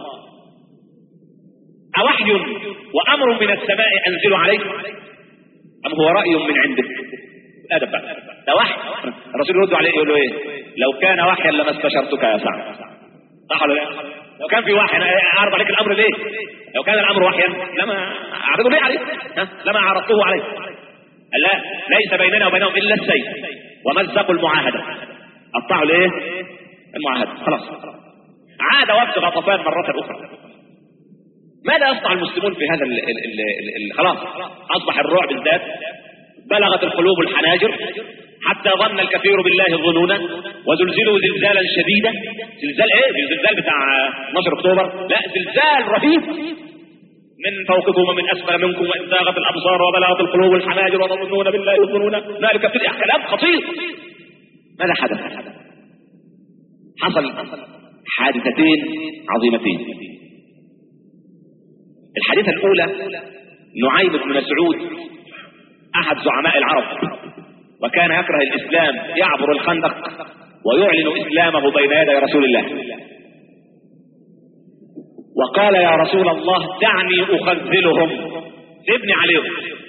اوحي وامر من السماء انزل عليك ام هو راي من عندك؟ ادب بقى، ده وحي. الرسول يرد عليه يقول له ايه؟ لو كان وحيا لما استشرتك يا سعد. صح ولا لا؟ لو كان في وحي انا اعرض عليك الامر ليه؟ لو كان الامر وحيا لما اعرضه ليه عليك؟ لما عرضته عليك. قال لا، ليس بيننا وبينهم الا السيف ومزقوا المعاهده. قطعوا ليه؟ المعاهده. خلاص عاد وفد غطفان مره اخرى. ماذا يصنع المسلمون في هذا ال ال ال ال خلاص اصبح الرعب ازداد، بلغت القلوب الحناجر حتى ظن الكثير بالله الظنون وزلزلوا زلزالا شديدا. زلزال ايه؟ الزلزال بتاع اثناشر اكتوبر؟ لا، زلزال رهيب. من فوقكم ومن اسفل منكم وان زاغت الابصار وبلغت القلوب الحناجر وتظنون بالله الظنون ذلك ابتدع. كلام خطير. ماذا حدث؟ حصل حادثتين عظيمتين. الحادثة الأولى نعيم بن مسعود أحد زعماء العرب، وكان يكره الإسلام، يعبر الخندق ويعلن إسلامه بين يدي رسول الله، وقال يا رسول الله دعني أخذلهم، سيبني عليهم.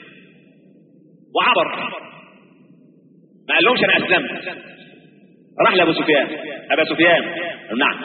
وعبر، ما قال لهمش أنا أسلمت. راح لأبو سفيان. أبا سفيان نعم.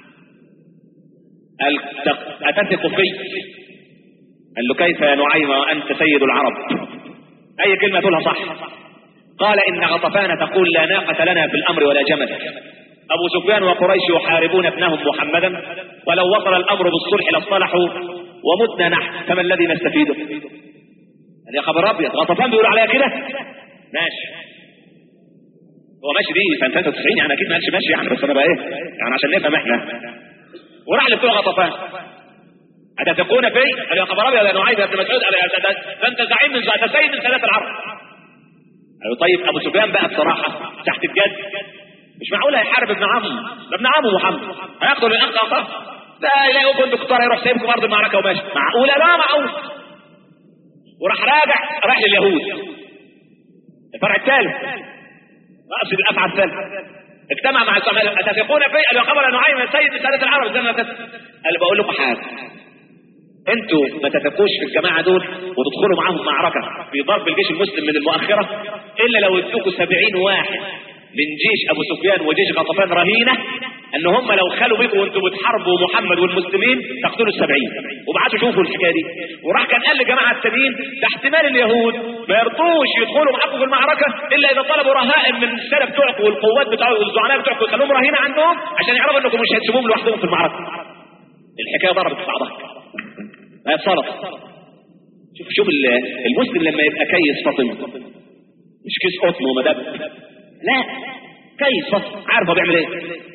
قال أتثق في؟ قال له كيف يا نعيم وأنت سيد العرب؟ أي كلمة تقولها صح. قال إن غطفان تقول لا ناقة لنا في الأمر ولا جمل. أبو سفيان وقريش يحاربون ابنهم محمدا، ولو وصل الأمر بالصلح لاصطلحوا ومتنا نحن، فما الذي نستفيده؟ يا خبر أبيض، غطفان بيقولوا عليها كده؟ ماشي، هو ماشي دي سنة ثلاثة وتسعين يعني أكيد ما قالش ماشي يعني، بس أنا بقى إيه يعني عشان نفهم إحنا. وراح لبتوع غطفان أتثقون في؟ قال يا خبر أبيض يا نعيم يا ابن مسعود، ده أنت زعيم من أنت سيد من سادات العرب. قالوا طيب أبو سفيان بقى بصراحة تحت الجد، مش معقول هيحارب ابن عمه، ده ابن عمه محمد، هياخدوا للأخ أخاه، ده يلاقوا كندكتور يروح سايبكم أرض المعركة وماشي. معقولة؟ لا معقول. وراح راجع راح لليهود الفرع الثالث، أقصد الأفعى الثالث، اجتمع مع الزملاء أتثقون في؟ قالوا يا خبر نعيم يا سيد من سادات العرب زي ما قال بقول لكم حاجة، انتوا ما تثقوش في الجماعة دول وتدخلوا معاهم معركة في ضرب الجيش المسلم من المؤخرة إلا لو ادوكوا سبعين واحد من جيش أبو سفيان وجيش غطفان رهينة ان هم لو خلوا بيكم وانتوا بتحاربوا محمد والمسلمين تقتلوا السبعين. وبعتوا شوفوا الحكايه دي. وراح كان قال لجماعه التانيين ده احتمال اليهود ما يرضوش يدخلوا معاكم في المعركه الا اذا طلبوا رهائن من الساده بتوعكم والقوات بتوعكم والزعماء بتوعكم يخلوهم رهينه عندهم عشان يعرفوا انكم مش هتسيبوهم لوحدهم في المعركه. الحكايه ضربت في بعضها، ما اتصرف. شوف شوف المسلم لما يبقى كيس فاطمه، مش كيس قطن ومدب، لا كيس فاطمه، عارف هو بيعمل ايه.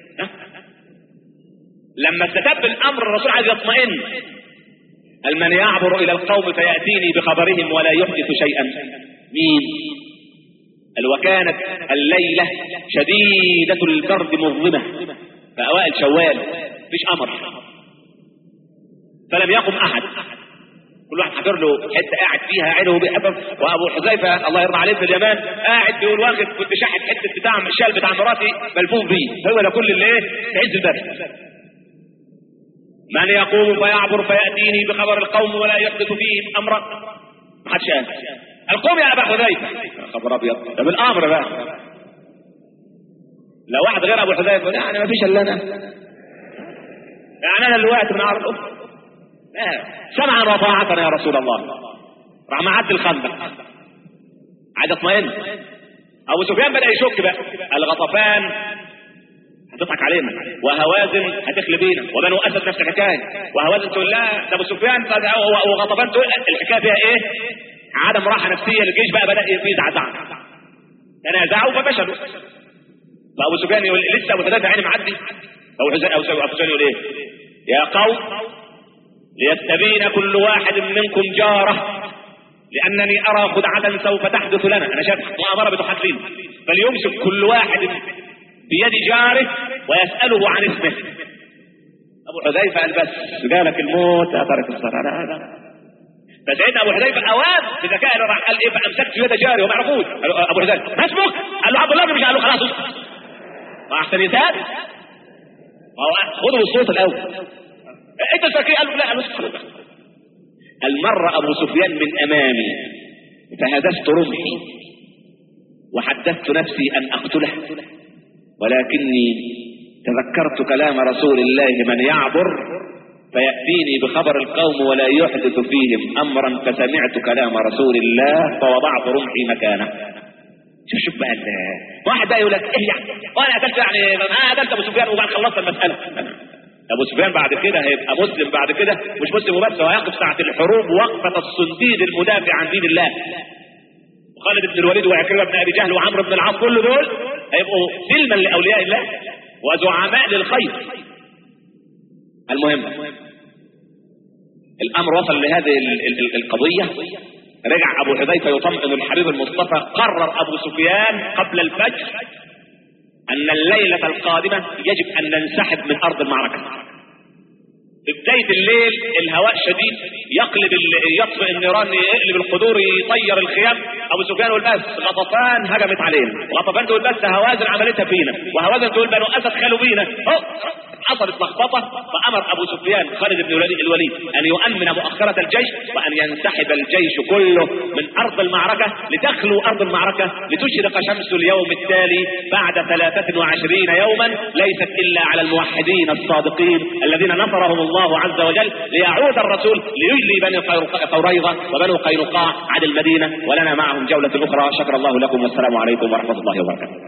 لما استتب الامر الرسول عايز يطمئن، قال من يعبر الى القوم فياتيني بخبرهم ولا يحدث شيئا. مين؟ قال وكانت الليله شديده البرد مظلمه في اوائل شوال، مفيش قمر، فلم يقم احد، كل واحد حضر له حته قاعد فيها عينه بيحبب. وابو حذيفه الله يرضى عليه في اليمن قاعد بيقول واخد كنت شاحت حته بتاع الشال بتاع مراتي ملفوف بيه، هو ده كل اللي ايه في عز البرد. من يقوم فيعبر فياتيني بخبر القوم ولا يحدث فيهم امرا. ما حدش قال القوم يا ابا حذيفه، خبر ابيض ده بالامر بقى. لو واحد غير ابو حذيفه يعني ما فيش الا انا، يعني انا اللي وقعت من عرض الأخرى. سمعا وطاعة يا رسول الله. راح معدي الخندق عايز اطمئن. ابو سفيان بدا يشك بقى، الغطفان هتضحك علينا وهوازن هتخلي بينا وبنو اسد نفس الحكايه، وهوازن تقول لا ده ابو سفيان وغطفان تقول الحكايه فيها ايه؟ عدم راحه نفسيه للجيش بقى بدا يزعزع، تنازعوا ففشلوا. فابو سفيان يقول لسه ابو ثلاثه عيني معدي، ابو حسين ابو سفيان يقول ايه؟ يا قوم ليستبين كل واحد منكم جاره لانني ارى خدعه سوف تحدث لنا. انا شايف مؤامره بتحدث، فليمسك كل واحد بيد جاره ويساله عن اسمه. ابو حذيفه قال بس جالك الموت يا ترك الصلاه. فسيدنا ابو حذيفه اواب بذكاء راح قال ايه؟ فامسكت يد جاري وما يعرفوش. ابو حذيفه ما اسمك؟ قال له عبد الله. مش قال له خلاص ما احسن يسال، خذوا الصوت الاول. انت ساكي؟ قال له لا. المر ابو سفيان من امامي فهدفت رمحي وحدثت نفسي ان اقتله، ولكني تذكرت كلام رسول الله من يعبر فيأتيني بخبر القوم ولا يحدث فيهم امرا، فسمعت كلام رسول الله فوضعت رمحي مكانه. شوف شوف بقى واحد بقى يقول لك ايه يعني وانا قتلت يعني انا قتلت ابو سفيان وبعد خلصت المساله. ابو سفيان بعد كده هيبقى مسلم، بعد كده مش مسلم وبس، وهيقف ساعه الحروب وقفه الصنديد المدافع عن دين الله. وخالد بن الوليد وعكرمه بن ابي جهل وعمرو بن العاص كل دول هيبقوا سلما لاولياء الله وزعماء للخير. المهم الامر وصل لهذه القضية، رجع ابو حذيفة يطمئن الحبيب المصطفى. قرر ابو سفيان قبل الفجر ان الليلة القادمة يجب ان ننسحب من ارض المعركة. في بداية الليل الهواء شديد، يقلب يطفئ النيران، يقلب القدور، يطير الخيام. ابو سفيان يقول بس غطفان هجمت علينا، وغطفان تقول بس هوازن عملتها فينا، وهوازن تقول بنو اسد خلوا بينا. حصلت لخبطه، فامر ابو سفيان خالد بن الوليد ان يؤمن مؤخرة الجيش، وان ينسحب الجيش كله من ارض المعركة لتخلو ارض المعركة، لتشرق شمس اليوم التالي بعد ثلاثة وعشرين يوما ليست الا على الموحدين الصادقين الذين نصرهم الله عز وجل، ليعود الرسول ليجلي بني قريظة وبنو قينقاع عن المدينة، ولنا معهم جولة اخرى. شكر الله لكم، والسلام عليكم ورحمة الله وبركاته.